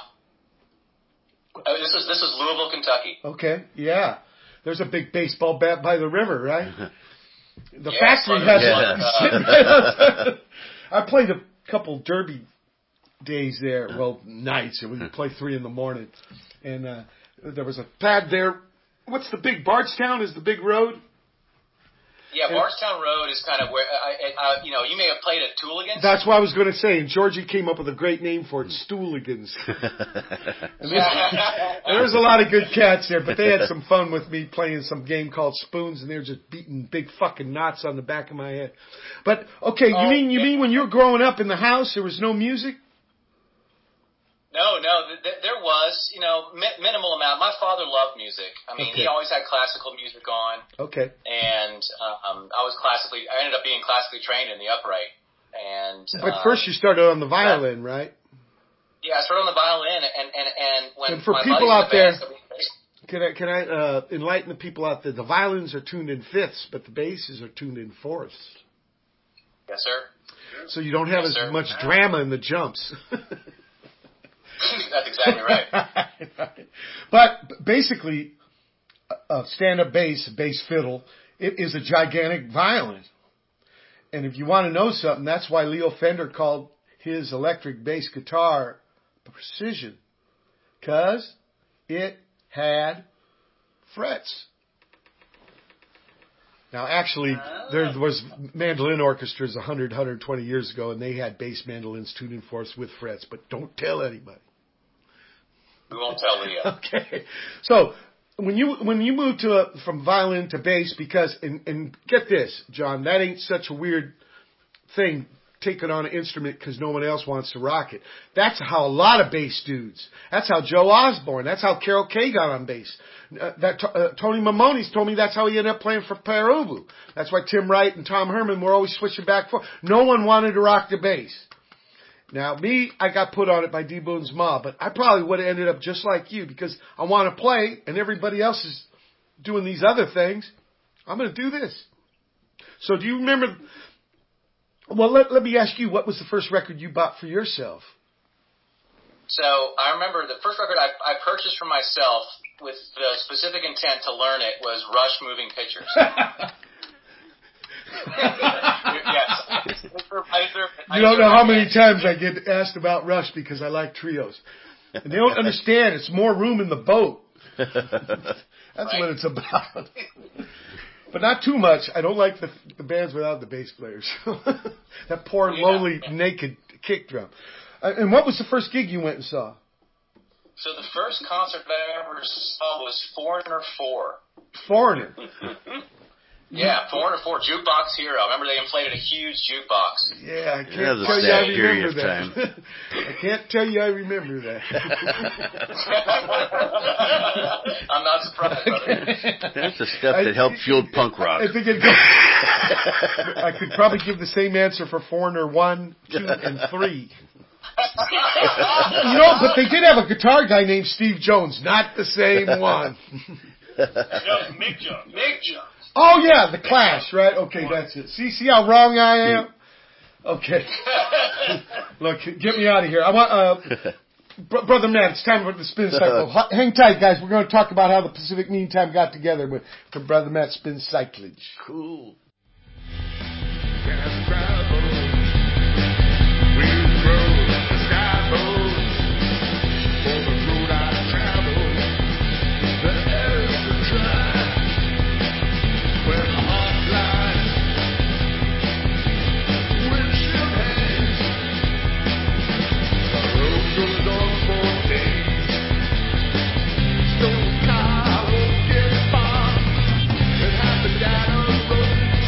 oh, this is this is Louisville, Kentucky. Okay, yeah. There's a big baseball bat by the river, right? The yeah, factory has yeah. one. Uh, I played a couple derby days there, well, nights. We would play three in the morning. And uh, there was a pad there. What's the big, Bardstown is the big road? Yeah, Bardstown Road is kind of where, I, I, you know, you may have played at Tooligans. That's what I was going to say. And Georgie came up with a great name for it, Stooligans. and there was a lot of good cats there, but they had some fun with me playing some game called Spoons, and they were just beating big fucking knots on the back of my head. But, okay, you oh, mean you yeah. mean when you were growing up in the house, there was no music? No, no, th- th- there was, you know, mi- minimal amount. My father loved music. I mean, okay. he always had classical music on. Okay. And um, I was classically, I ended up being classically trained in the upright. And But um, first you started on the violin, but, right? Yeah, I started on the violin, and and and when and for my people out there, the can I can I uh, enlighten the people out there? The violins are tuned in fifths, but the basses are tuned in fourths. Yes, sir. So you don't have yes, as sir. much drama in the jumps. That's exactly right. But basically, a stand-up bass, a bass fiddle, it is a gigantic violin. And if you want to know something, that's why Leo Fender called his electric bass guitar Precision. Because it had frets. Now, actually, there was mandolin orchestras one hundred, one hundred twenty years ago, and they had bass mandolins tuned in fourths with frets. But don't tell anybody. We won't tell Leo. Okay. So when you when you move to a, from violin to bass, because and, and get this, John, that ain't such a weird thing. Taking on an instrument because no one else wants to rock it. That's how a lot of bass dudes. That's how Joe Osborne. That's how Carol Kay got on bass. Uh, that uh, Tony Maimoni's told me that's how he ended up playing for Perubu. That's why Tim Wright and Tom Herman were always switching back and forth. No one wanted to rock the bass. Now, me, I got put on it by D. Boone's Ma, but I probably would have ended up just like you because I want to play and everybody else is doing these other things. I'm going to do this. So do you remember... Well, let, let me ask you, what was the first record you bought for yourself? So I remember the first record I, I purchased for myself with the specific intent to learn it was Rush Moving Pictures. Yes. I deserve, I deserve, I You don't know deserve how my many man. times I get asked about Rush because I like trios. And they don't understand it's more room in the boat. That's Right. what it's about. But not too much. I don't like the, the bands without the bass players. That poor, Yeah. lonely, naked kick drum. Uh, and what was the first gig you went and saw? So the first concert I ever saw was Foreigner four. Foreigner. Yeah, Foreigner four, Jukebox Hero. I remember they inflated a huge jukebox. Yeah, I can't That was a tell you I sad period remember of that. I can't tell you I remember that. I'm not surprised, brother. That's the stuff that helped fuel punk rock. I think it goes, I could probably give the same answer for Foreigner one, two, and three. You know, but they did have a guitar guy named Steve Jones, not the same one. No, Mick Jones. Mick Jones. Oh yeah, the Clash, right? Okay, that's it. See, see how wrong I am? Okay. Look, get me out of here. I want, uh, br- brother Matt, it's time for the Spin Cycle. H- hang tight, guys. We're going to talk about how the Pacific Meantime got together with for brother Matt Spin Cyclage. Cool. It happened down the road.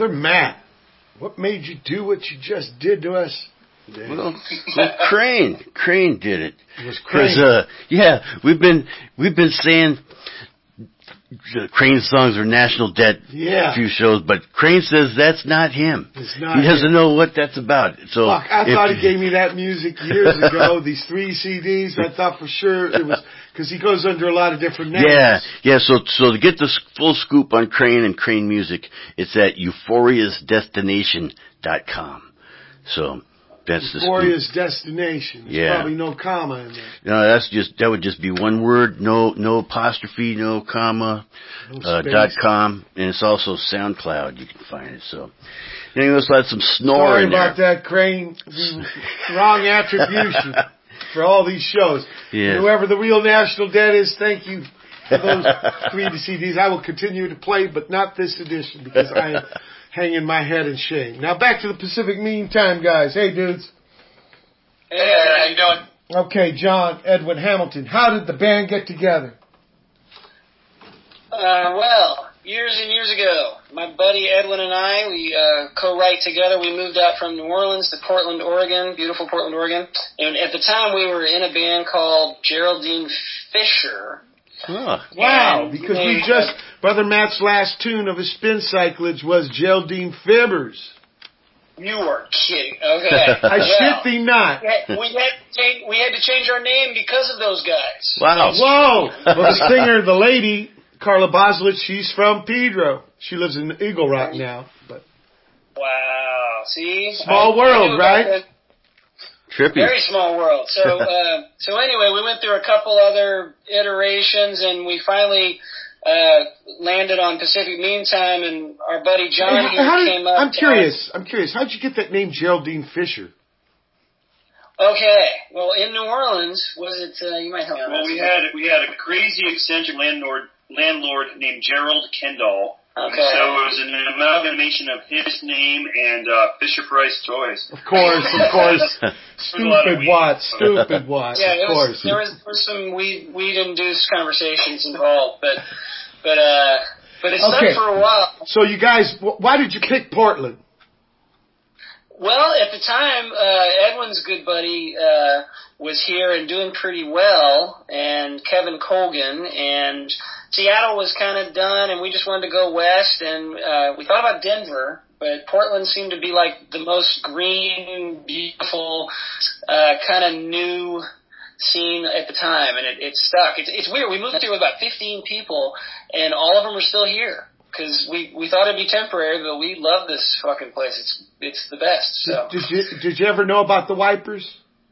Brother Matt, what made you do what you just did to us today? Well, well Crane, Crane did it. It was Crane. Uh, yeah, we've been we've been saying uh, Crane's songs are national debt. Yeah. A few shows, but Crane says that's not him. It's not he doesn't him. know what that's about. So Fuck, I if, thought he gave me that music years ago. These three C Ds. I thought for sure it was because he goes under a lot of different names. Yeah, yeah. So, so to get the full scoop on Crane and Crane music, it's at euphorias destination dot com. So that's Euphoria's the scoop. Destination. There's Yeah. probably no comma in there. No, that's just that would just be one word, no, no apostrophe, no comma, No uh, space. dot com, and it's also SoundCloud. You can find it. So, anyway, let's let some snore Sorry in there. about that, Crane. The wrong attribution for all these shows. Yeah. Whoever the real national debt is, thank you for those three C Ds. I will continue to play, but not this edition because I am hanging my head in shame. Now back to the Pacific Meantime, guys. Hey, dudes. Hey, Ed, how you doing? Okay, John, Edwin Hamilton. How did the band get together? Uh, well, years and years ago, my buddy Edwin and I, we uh, co-write together. We moved out from New Orleans to Portland, Oregon, beautiful Portland, Oregon. And at the time, we were in a band called Geraldine Fisher. Oh. Wow, And because we- we just, Brother Matt's last tune of his spin cyclage was Geraldine Fibbers. You are kidding. Okay. I well, shit thee not. We had, we, had to change, we had to change our name because of those guys. Wow. Whoa! Well, the singer, the lady, Carla Boslich, she's from Pedro. She lives in Eagle Rock now. But Wow. See? Small I- world, I knew about right? that. Trippy. Very small world. So, uh, so anyway, we went through a couple other iterations, and we finally uh, landed on Pacific Meantime. And our buddy John Hey, here how did- came up. I'm to curious. I'm curious. How'd you get that name, Geraldine Fisher? Okay. Well, in New Orleans, was it? Uh, you might help me. on Well, this. we had we had a crazy eccentric landlord landlord named Gerald Kendall. Okay. So it was an amalgamation of his name and uh, Fisher Price Toys. Of course, of course. A lot of Stupid weed. Watts. Stupid Watts. Yeah, of it was, course. there was there was some weed weed induced conversations involved, but but uh but it Okay. stuck for a while. So you guys, wh- why did you pick Portland? Well, at the time, uh, Edwin's good buddy uh, was here and doing pretty well, and Kevin Colgan, and Seattle was kind of done, and we just wanted to go west, and uh, we thought about Denver, but Portland seemed to be like the most green, beautiful, uh, kind of new scene at the time, and it, it stuck. It's, it's weird. We moved here with about fifteen people, and all of them are still here. Because we, we thought it'd be temporary, but we love this fucking place. It's it's the best. So. Did, did you did you ever know about the Wipers?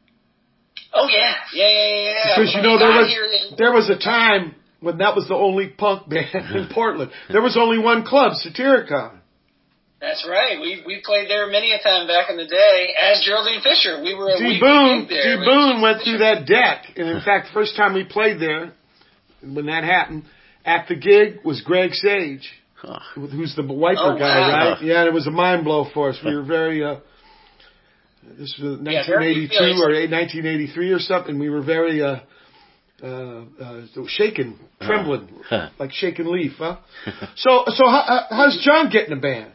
Oh yeah, yeah, yeah, yeah. yeah. Because you When know we there got was here, it- there was a time when that was the only punk band in Portland. There was only one club, Satyricon. That's right. We we played there many a time back in the day as Geraldine Fisher. We were D we, Boone we played there. D Boone went through that deck, and in fact, the first time we played there, when that happened, at the gig was Greg Sage. Huh. Who's the wiper Oh, guy, wow. right? Yeah, and it was a mind blow for us. We were very, uh, this was Yeah, nineteen very eighty-two feeling. or nineteen eighty-three or something. We were very, uh, uh, uh, shaken, trembling, Huh. like shaken leaf, huh? So, so how, how's John getting a band?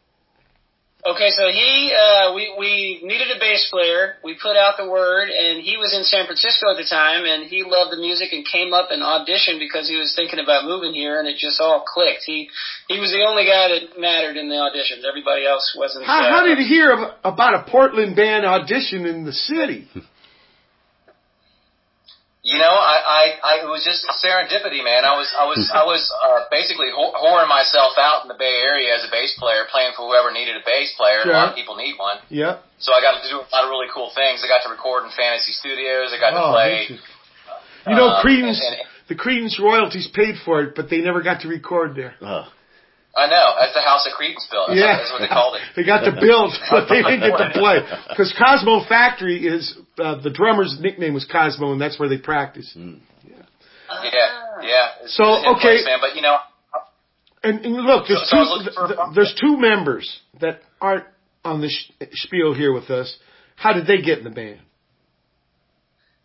Okay, so he uh, we we needed a bass player. We put out the word, and he was in San Francisco at the time, and he loved the music and came up and auditioned because he was thinking about moving here, and it just all clicked. He he was the only guy that mattered in the auditions. Everybody else wasn't. How, uh, how did he hear ab- about a Portland band audition in the city? You know, I, I, I, it was just serendipity, man. I was, I was, I was, uh, basically wh- whoring myself out in the Bay Area as a bass player, playing for whoever needed a bass player. Sure. A lot of people need one. Yep. So I got to do a lot of really cool things. I got to record in Fantasy Studios. I got to Oh, play. that's it. You know, um, Creedence, and- and- the Creedence royalties paid for it, but they never got to record there. Oh. I know. That's the house that Creedence built. That's, Yeah, that's what they called it. they got to build, but they didn't get to play. Because Cosmo Factory is, uh, the drummer's nickname was Cosmo, and that's where they practice. Mm. Yeah, yeah. It's, So, it's a good okay. place, man. But you know, And, and look, there's So- so I was two, looking for a th- bump. there's two members that aren't on the sh- spiel here with us. How did they get in the band?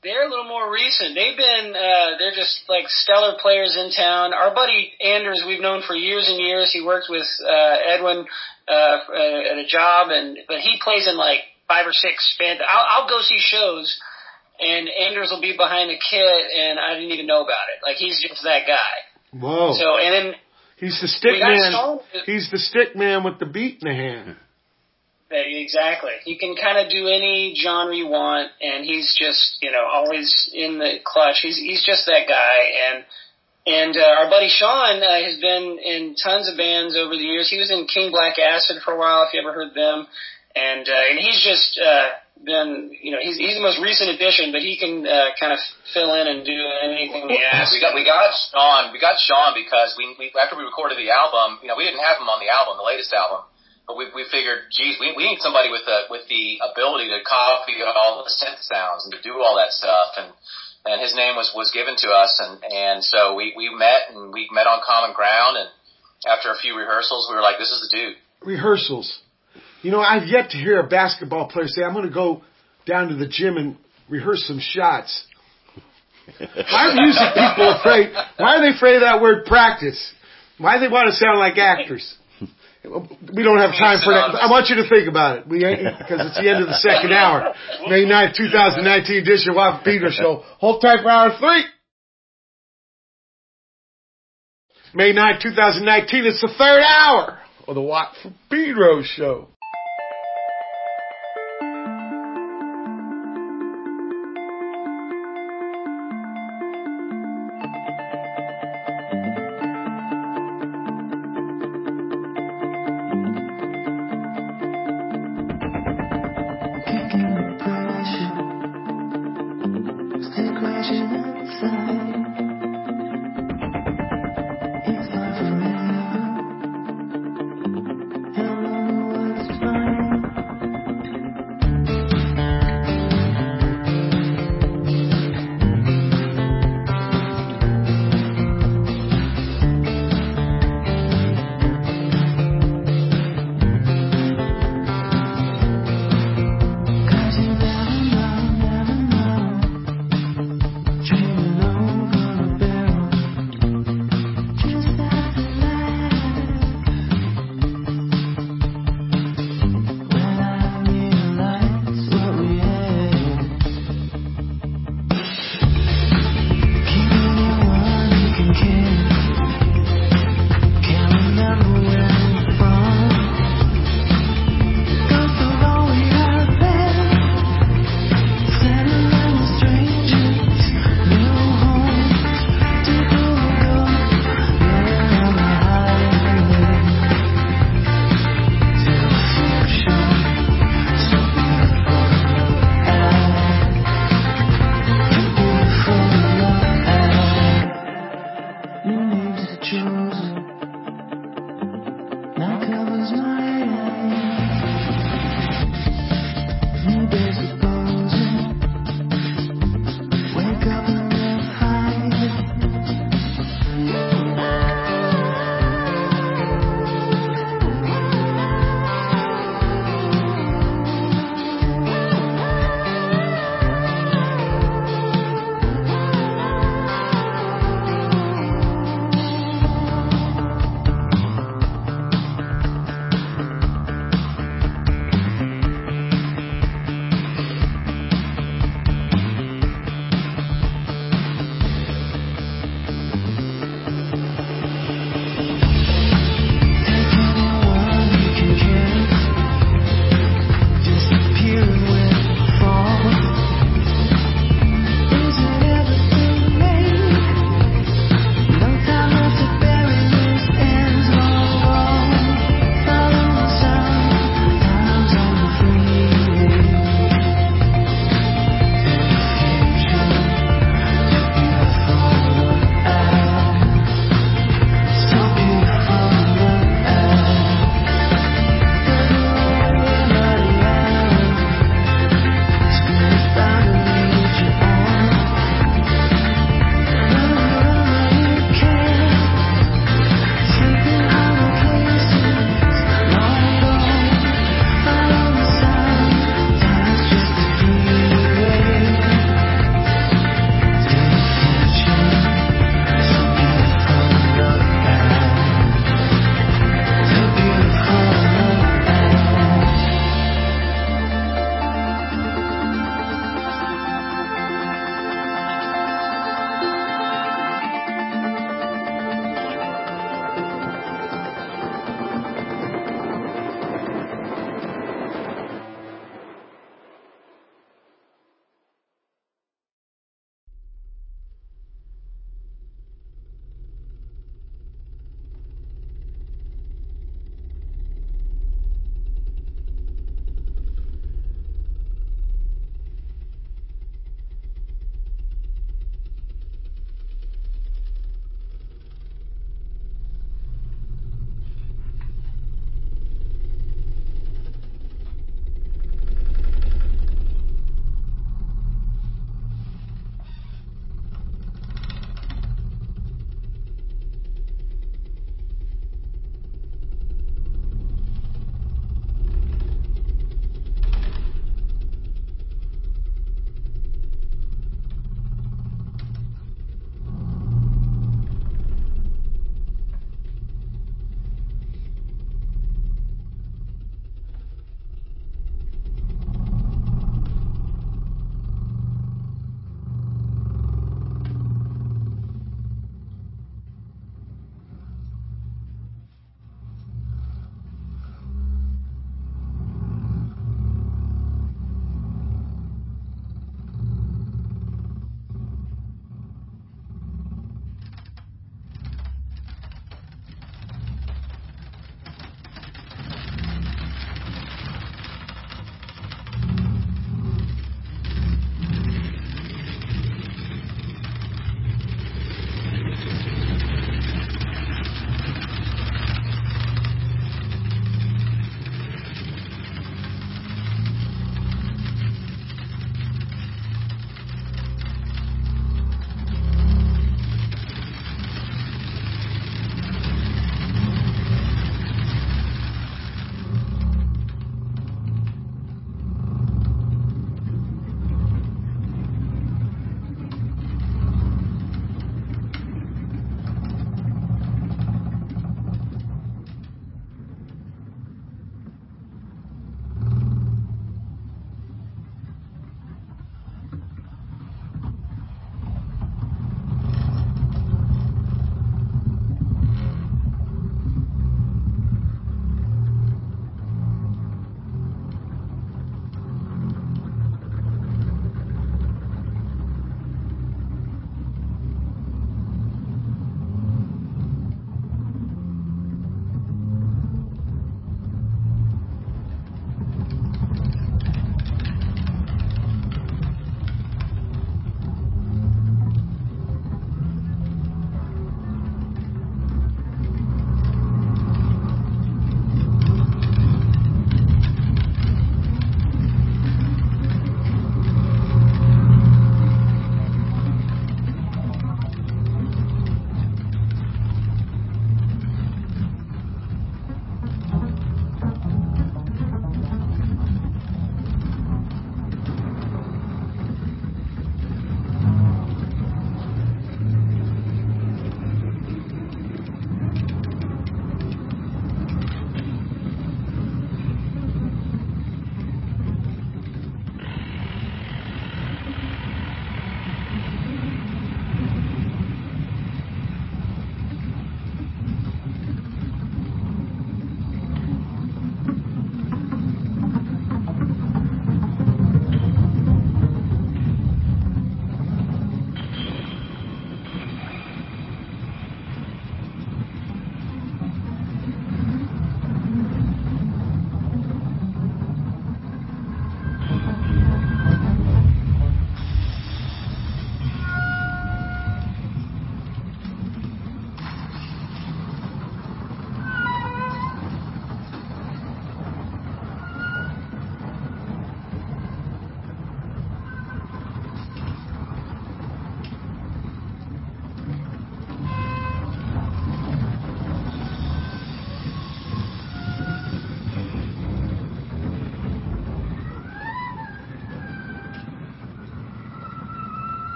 They're a little more recent. They've been, uh, they're just like stellar players in town. Our buddy Anders, we've known for years and years. He worked with, uh, Edwin, uh, at a job, and, but he plays in like five or six band. I'll, I'll go see shows, and Anders will be behind the kit, and I didn't even know about it. Like, he's just that guy. Whoa. So, and then, he's the stick got man. Sean- He's the stick man with the beat in the hand. Exactly. He can kind of do any genre you want, and he's just, you know, always in the clutch. He's he's just that guy. And and uh, our buddy Sean uh, has been in tons of bands over the years. He was in King Black Acid for a while, if you ever heard them. And uh, and he's just uh, been, you know, he's he's the most recent addition, but he can uh, kind of fill in and do anything we ask. We got we got Sean. We got Sean because we, we after we recorded the album, you know, we didn't have him on the album, the latest album. But we, we figured, geez, we, we need somebody with the with the ability to copy all the synth sounds and to do all that stuff. And and his name was, was given to us, and, and so we, we met and we met on common ground. And after a few rehearsals, we were like, this is the dude. Rehearsals. You know, I've yet to hear a basketball player say, "I'm going to go down to the gym and rehearse some shots." Why are music people afraid? Why are they afraid of that word practice? Why do they want to sound like actors? We don't have time for that. I want you to think about it. We because it's the end of the second hour. May ninth, twenty nineteen edition of Watt from Pedro Show. Hold tight for hour three. May ninth, twenty nineteen. It's the third hour of the Watt from Pedro Show.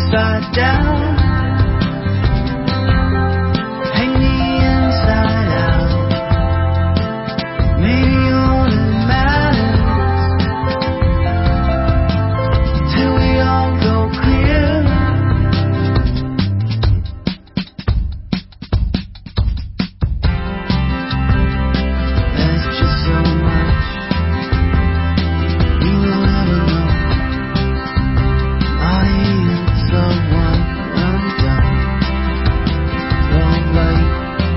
upside down. Hang me inside out. Maybe all that matters till we all go clear. There's just so much we will never know. I ain't the one undone. Don't wait,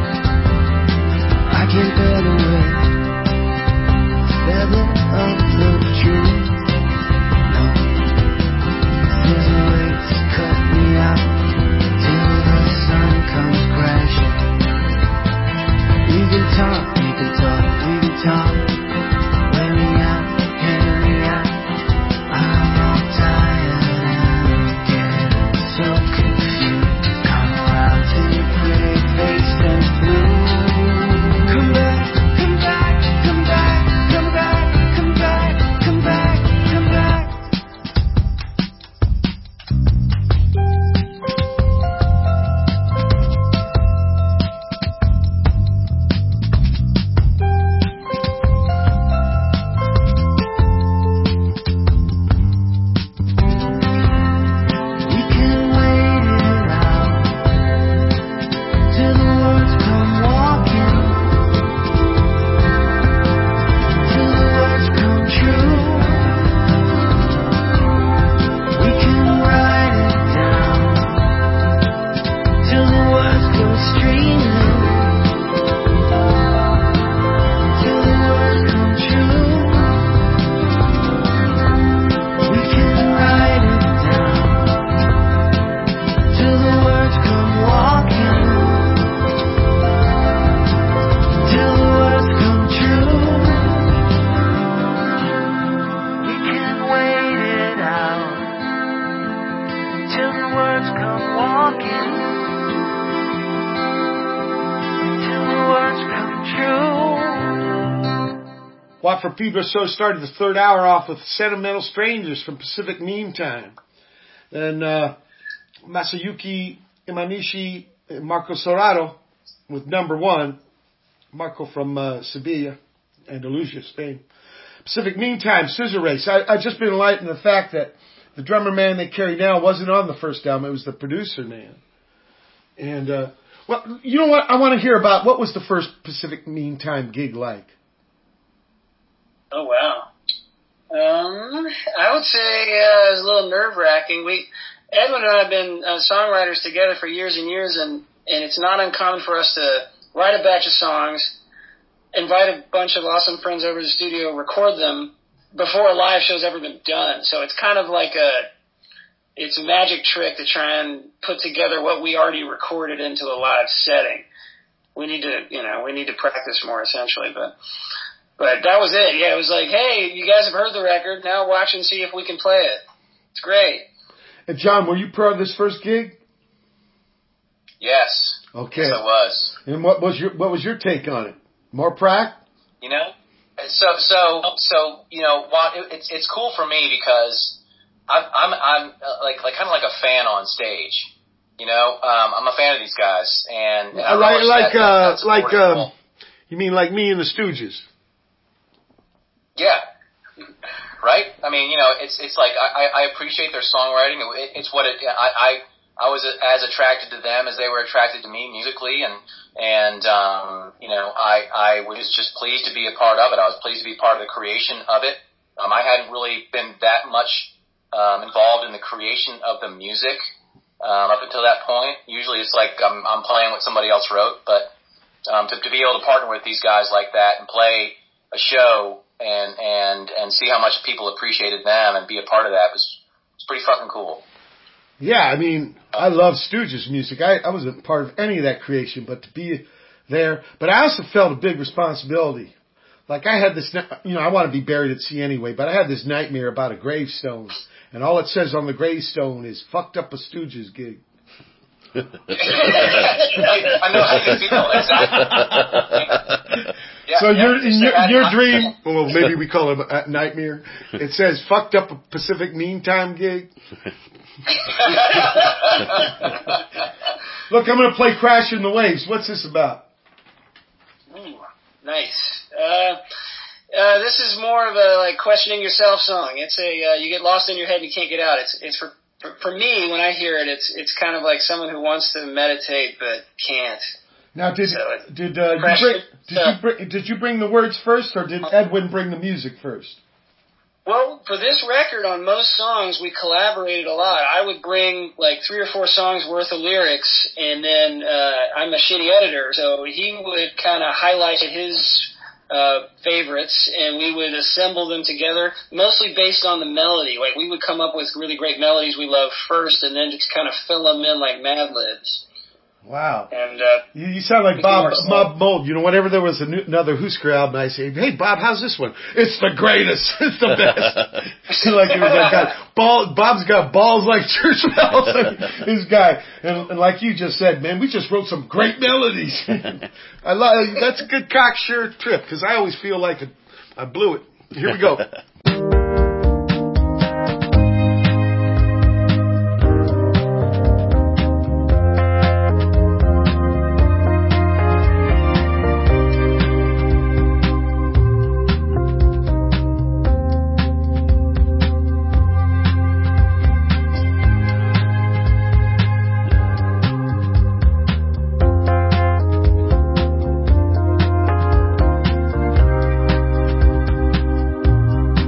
I can't bear the weight. Feather of the truth. No, scissor blades cut me out till the sun comes crashing. We can talk, we can talk, we can talk. Wear me out, hear me out. I'm all tired and I'm getting so confused. Come around to your pretty face and through. Come back, come back, come back, come back, come back, come back, come back. We can wait it out till the words come walking, till the words come true. We can write it down till the words go streaming, till the words come true. We can write it down till the words come walking, till the words come true. We can wait it out till the words come walking, till the words come true. Watt for Pedro Show started the third hour off with Sentimental Strangers from Pacific Meantime. Then uh, Masayuki Imanishi and Marco Serrato with Number One. Marco from uh, Sevilla, Andalusia, Spain. Pacific Meantime, Scissor Race. I, I've just been enlightened the fact that the drummer man they carry now wasn't on the first album. It was the producer man. And, uh, well, you know what? I want to hear about what was the first Pacific Meantime gig like? Oh wow. Um, I would say uh, it was a little nerve wracking. We, Edwin and I have been uh, songwriters together for years and years, and and it's not uncommon for us to write a batch of songs, invite a bunch of awesome friends over to the studio, record them before a live show's ever been done. So it's kind of like a, it's a magic trick to try and put together what we already recorded into a live setting. We need to, you know, we need to practice more essentially, but, but that was it. Yeah, it was like, hey, you guys have heard the record. Now watch and see if we can play it. It's great. And John, were you part of this first gig? Yes. Okay. Yes, I was. And what was your what was your take on it? More prac? You know, so so so you know, it's it's cool for me because I'm I'm I'm like like kind of like a fan on stage. You know, um, I'm a fan of these guys, and, and I like like that, uh that like um, you mean like me and the Stooges? Yeah. Right. I mean, you know, it's it's like I I appreciate their songwriting. It, it's what it I I. I was as attracted to them as they were attracted to me musically, and and um, you know, I I was just pleased to be a part of it. I was pleased to be part of the creation of it. Um, I hadn't really been that much um, involved in the creation of the music um, up until that point. Usually, it's like I'm I'm playing what somebody else wrote, but um, to to be able to partner with these guys like that and play a show and and and see how much people appreciated them and be a part of that was was pretty fucking cool. Yeah, I mean, I love Stooges music. I, I wasn't part of any of that creation, but to be there. But I also felt a big responsibility. Like I had this, you know, I want to be buried at sea anyway, but I had this nightmare about a gravestone. And all it says on the gravestone is, fucked up a Stooges gig. I know how you feel, exactly. Yeah, so yeah, your your, your dream, dream, well, maybe we call it a nightmare. It says, fucked up a Pacific Meantime gig. Look, I'm going to play Crash in the Waves. What's this about? Ooh, nice. Uh, uh, this is more of a like questioning yourself song. It's a uh, you get lost in your head and you can't get out. It's it's for, for for me when I hear it, it's it's kind of like someone who wants to meditate but can't. Now, did So it- did uh, you Crash- bring, did uh, you bring did you bring the words first, or did Edwin bring the music first? Well, for this record, on most songs, we collaborated a lot. I would bring like three or four songs worth of lyrics, and then uh, I'm a shitty editor, so he would kind of highlight his uh, favorites, and we would assemble them together, mostly based on the melody. Like we would come up with really great melodies we love first, and then just kind of fill them in like Mad Libs. Wow. And uh, You, you sound like We Bob can Bob Mould. You know, whenever there was a new, another Husker album, I say, "Hey, Bob, how's this one?" It's the greatest. It's the best. Like it was like God, ball, Bob's got balls like church bells. This guy, and, and like you just said, man, we just wrote some great melodies. I love that's a good cocksure trip because I always feel like a, I blew it. Here we go. Thank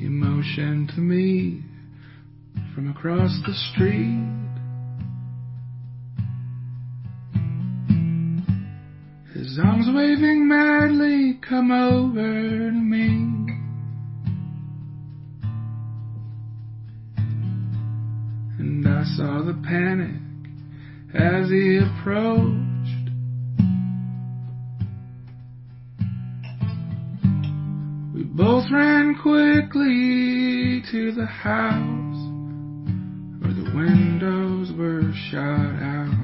He motioned to me from across the street. His arms waving madly, come over to me. And I saw the panic as he approached. We both ran quickly to the house where the windows were shot out.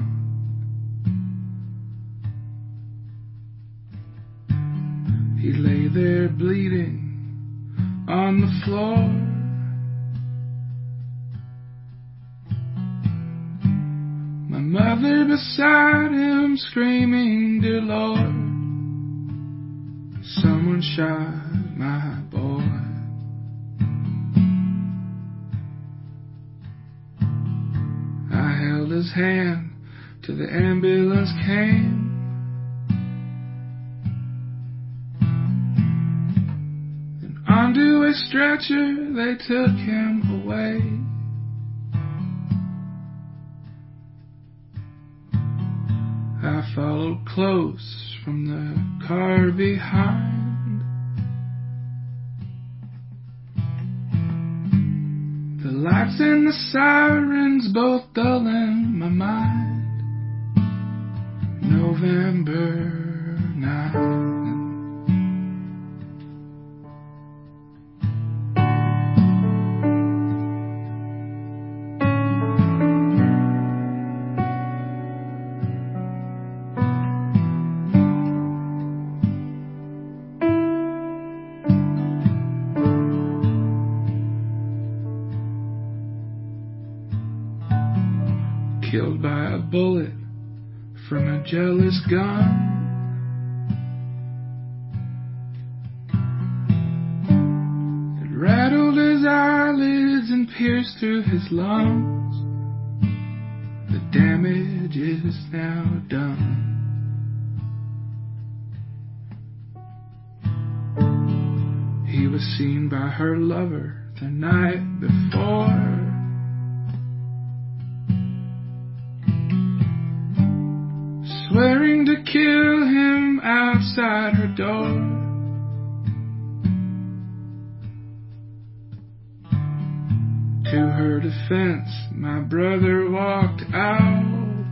He lay there bleeding on the floor. My mother beside him screaming, dear Lord, someone shot my boy. I held his hand till the ambulance came. Onto a stretcher they took him away. I followed close from the car behind. The lights and the sirens both dull in my mind. November night. Killed by a bullet from a jealous gun. It rattled his eyelids and pierced through his lungs. The damage is now done. He was seen by her lover the night before. Swearing to kill him outside her door. To her defense, my brother walked out.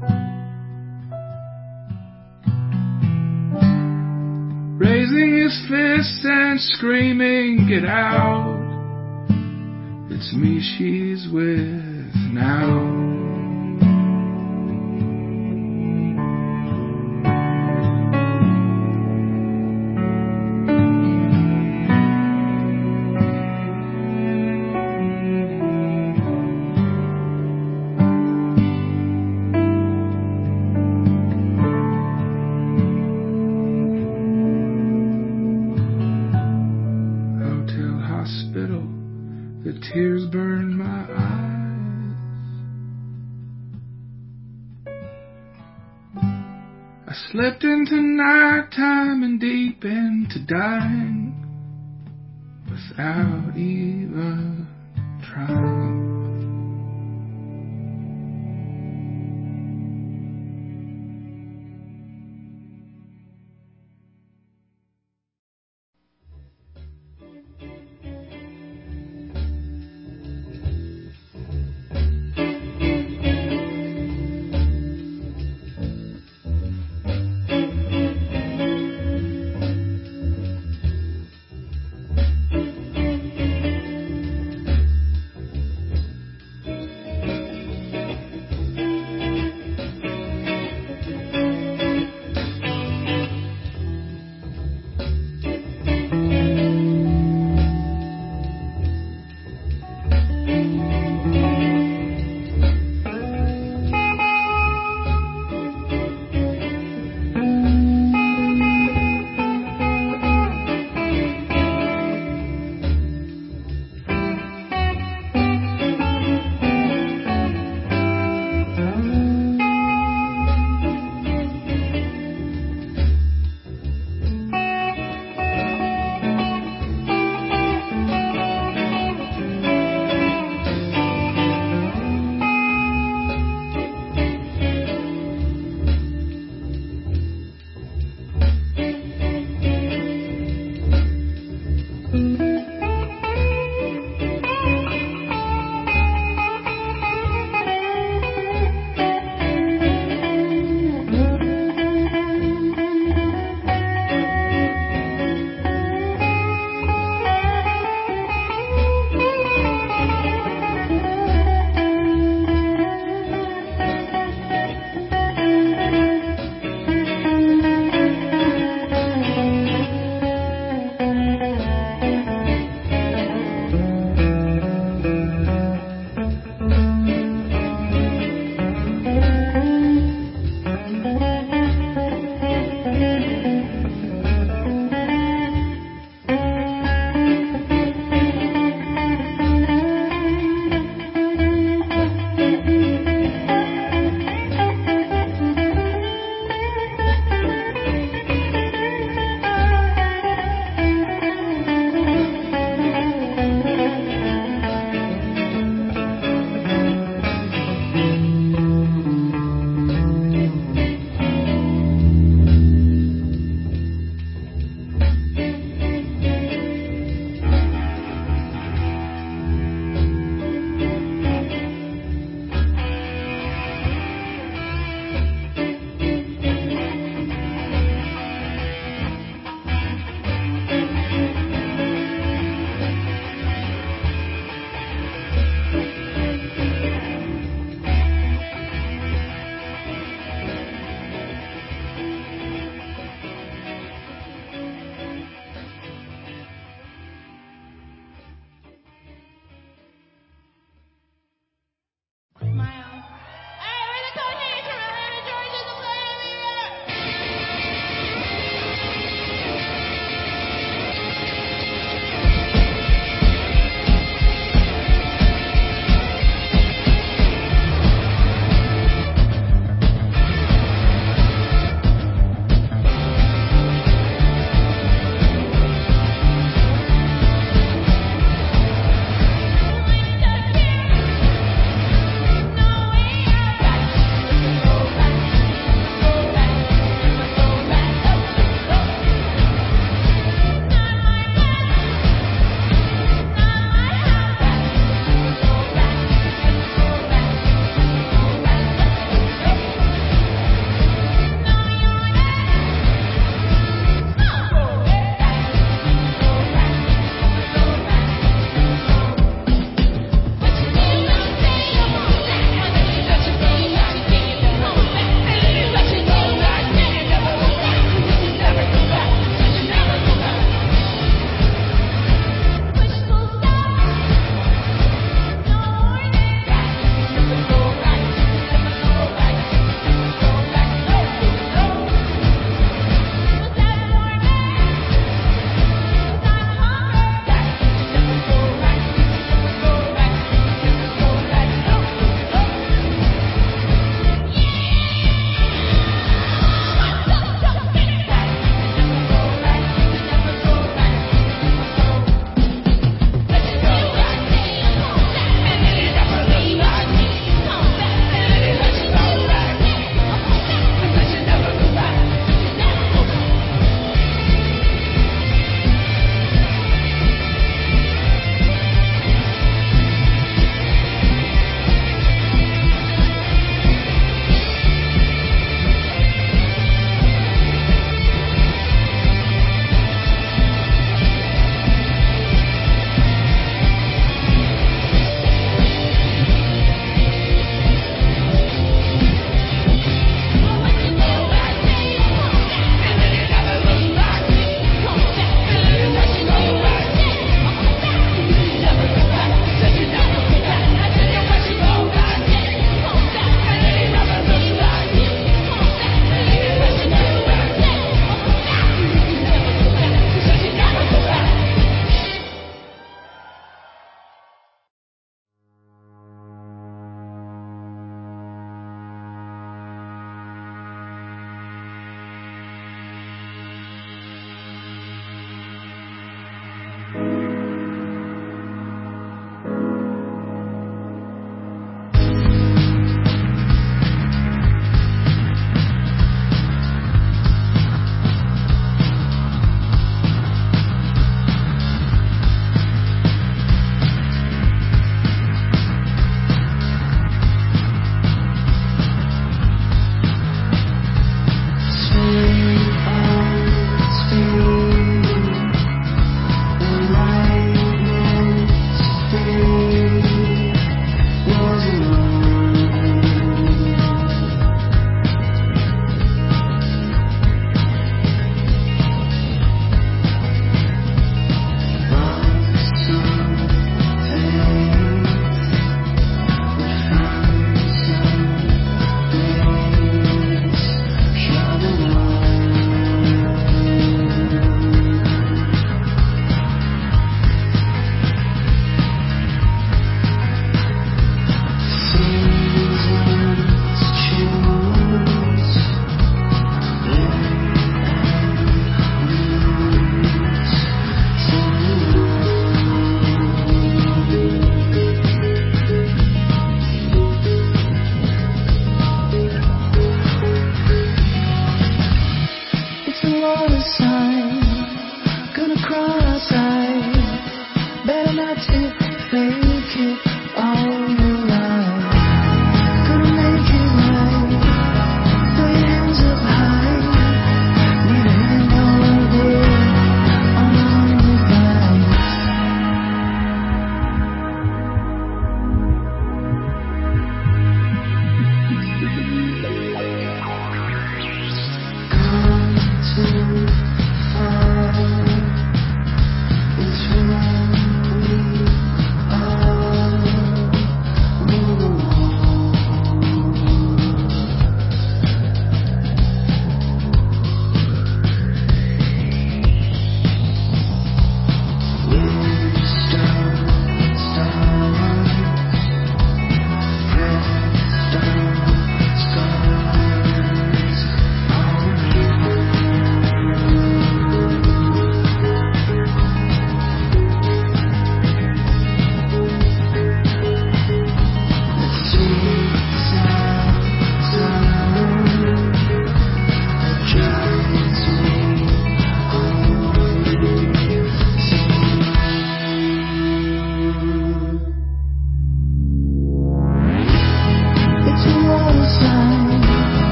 Raising his fists and screaming, get out. It's me she's with now. The tears burned my eyes. I slipped into nighttime and deep into dying without even trying.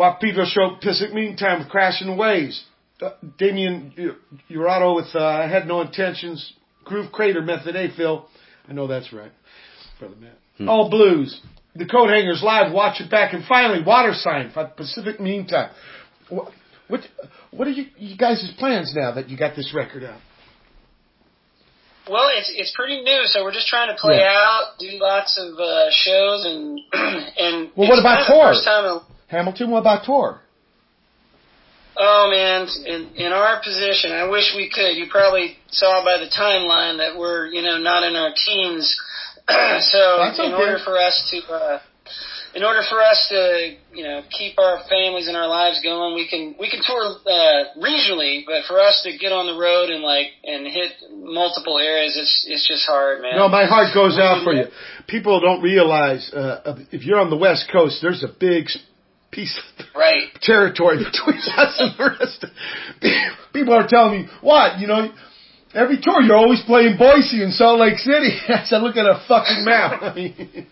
Pedro Show, Pacific Meantime with Crashing the Waves. Uh, Damien Urado with uh, I Had No Intentions. Groove Crater, Method A, Phil. I know that's right, Brother Matt. Hmm. All Blues. The Coat Hangers Live, Watch It Back. And finally, Water Sign, Pacific Meantime. What, what, what are you, you guys' plans now that you got this record out? Well, it's it's pretty new, so we're just trying to play yeah. out, do lots of uh, shows, and and well, what about tour? First time in, Hamilton, what about tour? Oh man, in in our position, I wish we could. You probably saw by the timeline that we're you know not in our teens, so That's in okay. order for us to. Uh, In order for us to, you know, keep our families and our lives going, we can we can tour uh, regionally, but for us to get on the road and like and hit multiple areas, it's it's just hard, man. No, my heart goes out for you. People don't realize uh, if you're on the West Coast, there's a big piece of right. territory between us and the rest. People are telling me, what, you know, every tour you're always playing Boise and Salt Lake City. I said, look at a fucking map. I mean.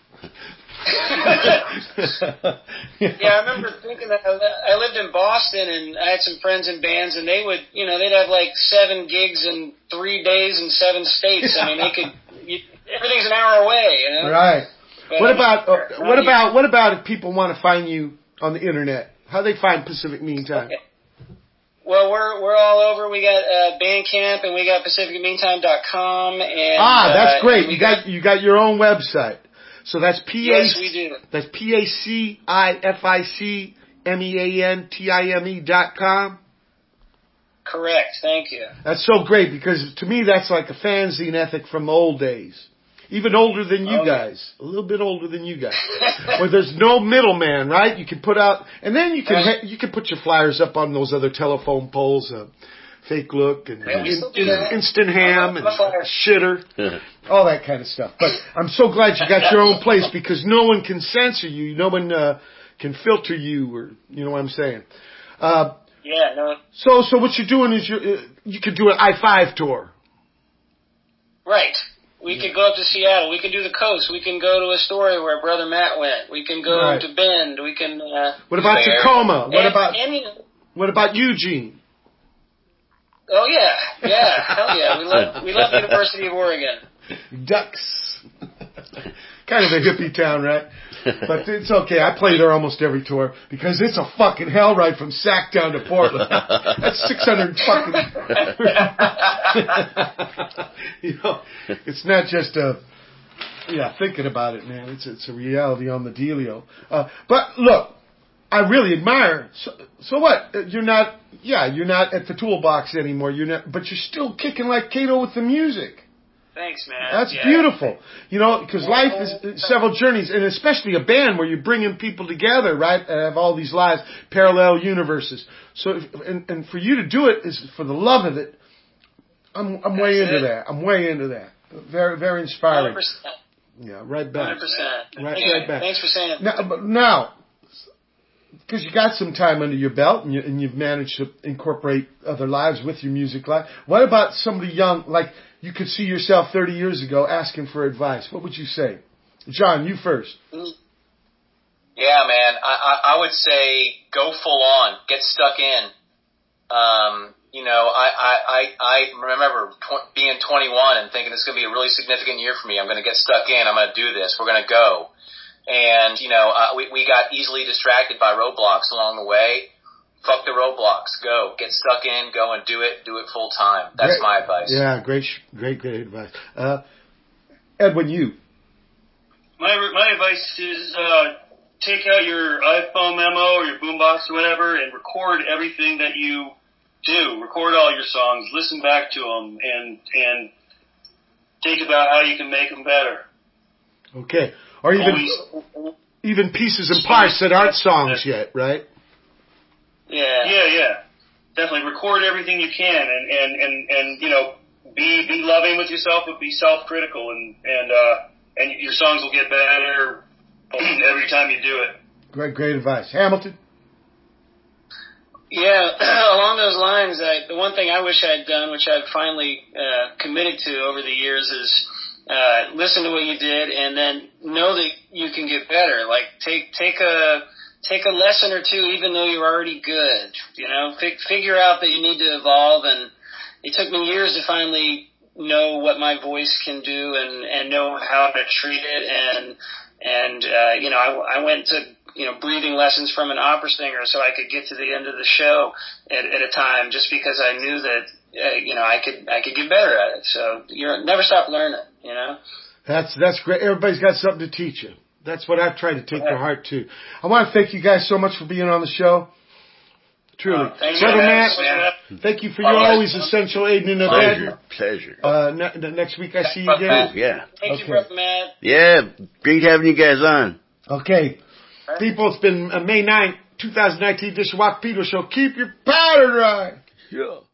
Yeah, I remember thinking that I lived in Boston and I had some friends in bands and they would, you know, they'd have like seven gigs in three days in seven states. I mean, they could, you, everything's an hour away, you know? Right. But what about, uh, what about, what about if people want to find you on the internet? How do they find Pacific Meantime? Okay. Well, we're we're all over. We got uh, Bandcamp and we got Pacific Meantime dot com and ah, that's uh, great. You got, got you got your own website. So that's P A yes, we do. That's P A C I F I C M E A N T I M E dot com. Correct. Thank you. That's so great because to me that's like a fanzine ethic from the old days. Even older than you oh, guys. Yeah. A little bit older than you guys. Where there's no middleman, right? You can put out, and then you can right. you can put your flyers up on those other telephone poles. Uh, Fake Look and yeah, in, in, Instant Ham and Shitter, Yeah. all that kind of stuff. But I'm so glad you got your own place because no one can censor you, no one uh, can filter you, or you know what I'm saying. Uh, yeah, no. So, so what you're doing is you uh, you could do an I five tour. Right. We yeah. could go up to Seattle. We can do the coast. We can go to Astoria where Brother Matt went. We can go right. to Bend. We can. Uh, what about Bear. Tacoma? What and, about and, what about Eugene? Oh yeah, yeah, hell yeah. We love we love the University of Oregon. Ducks. Kind of a hippie town, right? But it's okay. I play there almost every tour because it's a fucking hell ride from Sacktown to Portland. That's six hundred fucking. You know, it's not just a. Yeah, thinking about it, man. It's it's a reality on the dealio. Uh, but look. I really admire. So, so what? You're not. Yeah, you're not at the toolbox anymore. You're not. But you're still kicking like Kato with the music. Thanks, man. That's yeah. beautiful. You know, because life is several journeys, and especially a band where you're bringing people together, right? And have all these lives, parallel universes. So, if, and, and for you to do it is for the love of it. I'm I'm way into that. I'm way into that. Very very inspiring. one hundred percent Yeah, right back. one hundred percent Right, yeah. right back. Thanks for saying it. Now, but now. Because you got some time under your belt and, you, and you've managed to incorporate other lives with your music life. What about somebody young, like you could see yourself thirty years ago asking for advice? What would you say? John, you first. Yeah, man. I, I, I would say go full on. Get stuck in. Um, you know, I, I, I, I remember tw- being twenty-one and thinking it's going to be a really significant year for me. I'm going to get stuck in. I'm going to do this. We're going to go. And, you know, uh, we, we got easily distracted by roadblocks along the way. Fuck the roadblocks. Go. Get stuck in. Go and do it. Do it full time. That's great. my advice. Yeah, great, great, great advice. Uh, Edwin, you. My my advice is uh, take out your iPhone memo or your boombox or whatever and record everything that you do. Record all your songs. Listen back to them and, and think about how you can make them better. Okay. Or even Always. even pieces and parts that aren't songs yet, right? Yeah, yeah, yeah. Definitely record everything you can, and and and, and you know, be be loving with yourself, but be self-critical, and and uh, and your songs will get better every time you do it. Great, great advice, Hamilton. Yeah, along those lines, I, the one thing I wish I'd done, which I've finally uh, committed to over the years, is. Uh, listen to what you did and then know that you can get better. Like take, take a, take a lesson or two, even though you're already good. You know, F- figure out that you need to evolve, and it took me years to finally know what my voice can do and, and know how to treat it. And, and, uh, you know, I, I went to, you know, breathing lessons from an opera singer so I could get to the end of the show at, at a time, just because I knew that, uh, you know, I could, I could get better at it. So you're never stop learning, you know? That's, that's great. Everybody's got something to teach you. That's what I've tried to take to heart too. I want to thank you guys so much for being on the show. Truly. Oh, thanks, Brother man. Matt, thank you for your always essential aid and Pleasure, abetting. pleasure. Uh, ne- next week I see you Brother again. Matt. Yeah. Thank Okay. you, Brother Matt. Yeah, great having you guys on. Okay. People, it's been uh, May ninth, twenty nineteen, Dishwalk Pedro Show. Keep your powder dry. Yeah.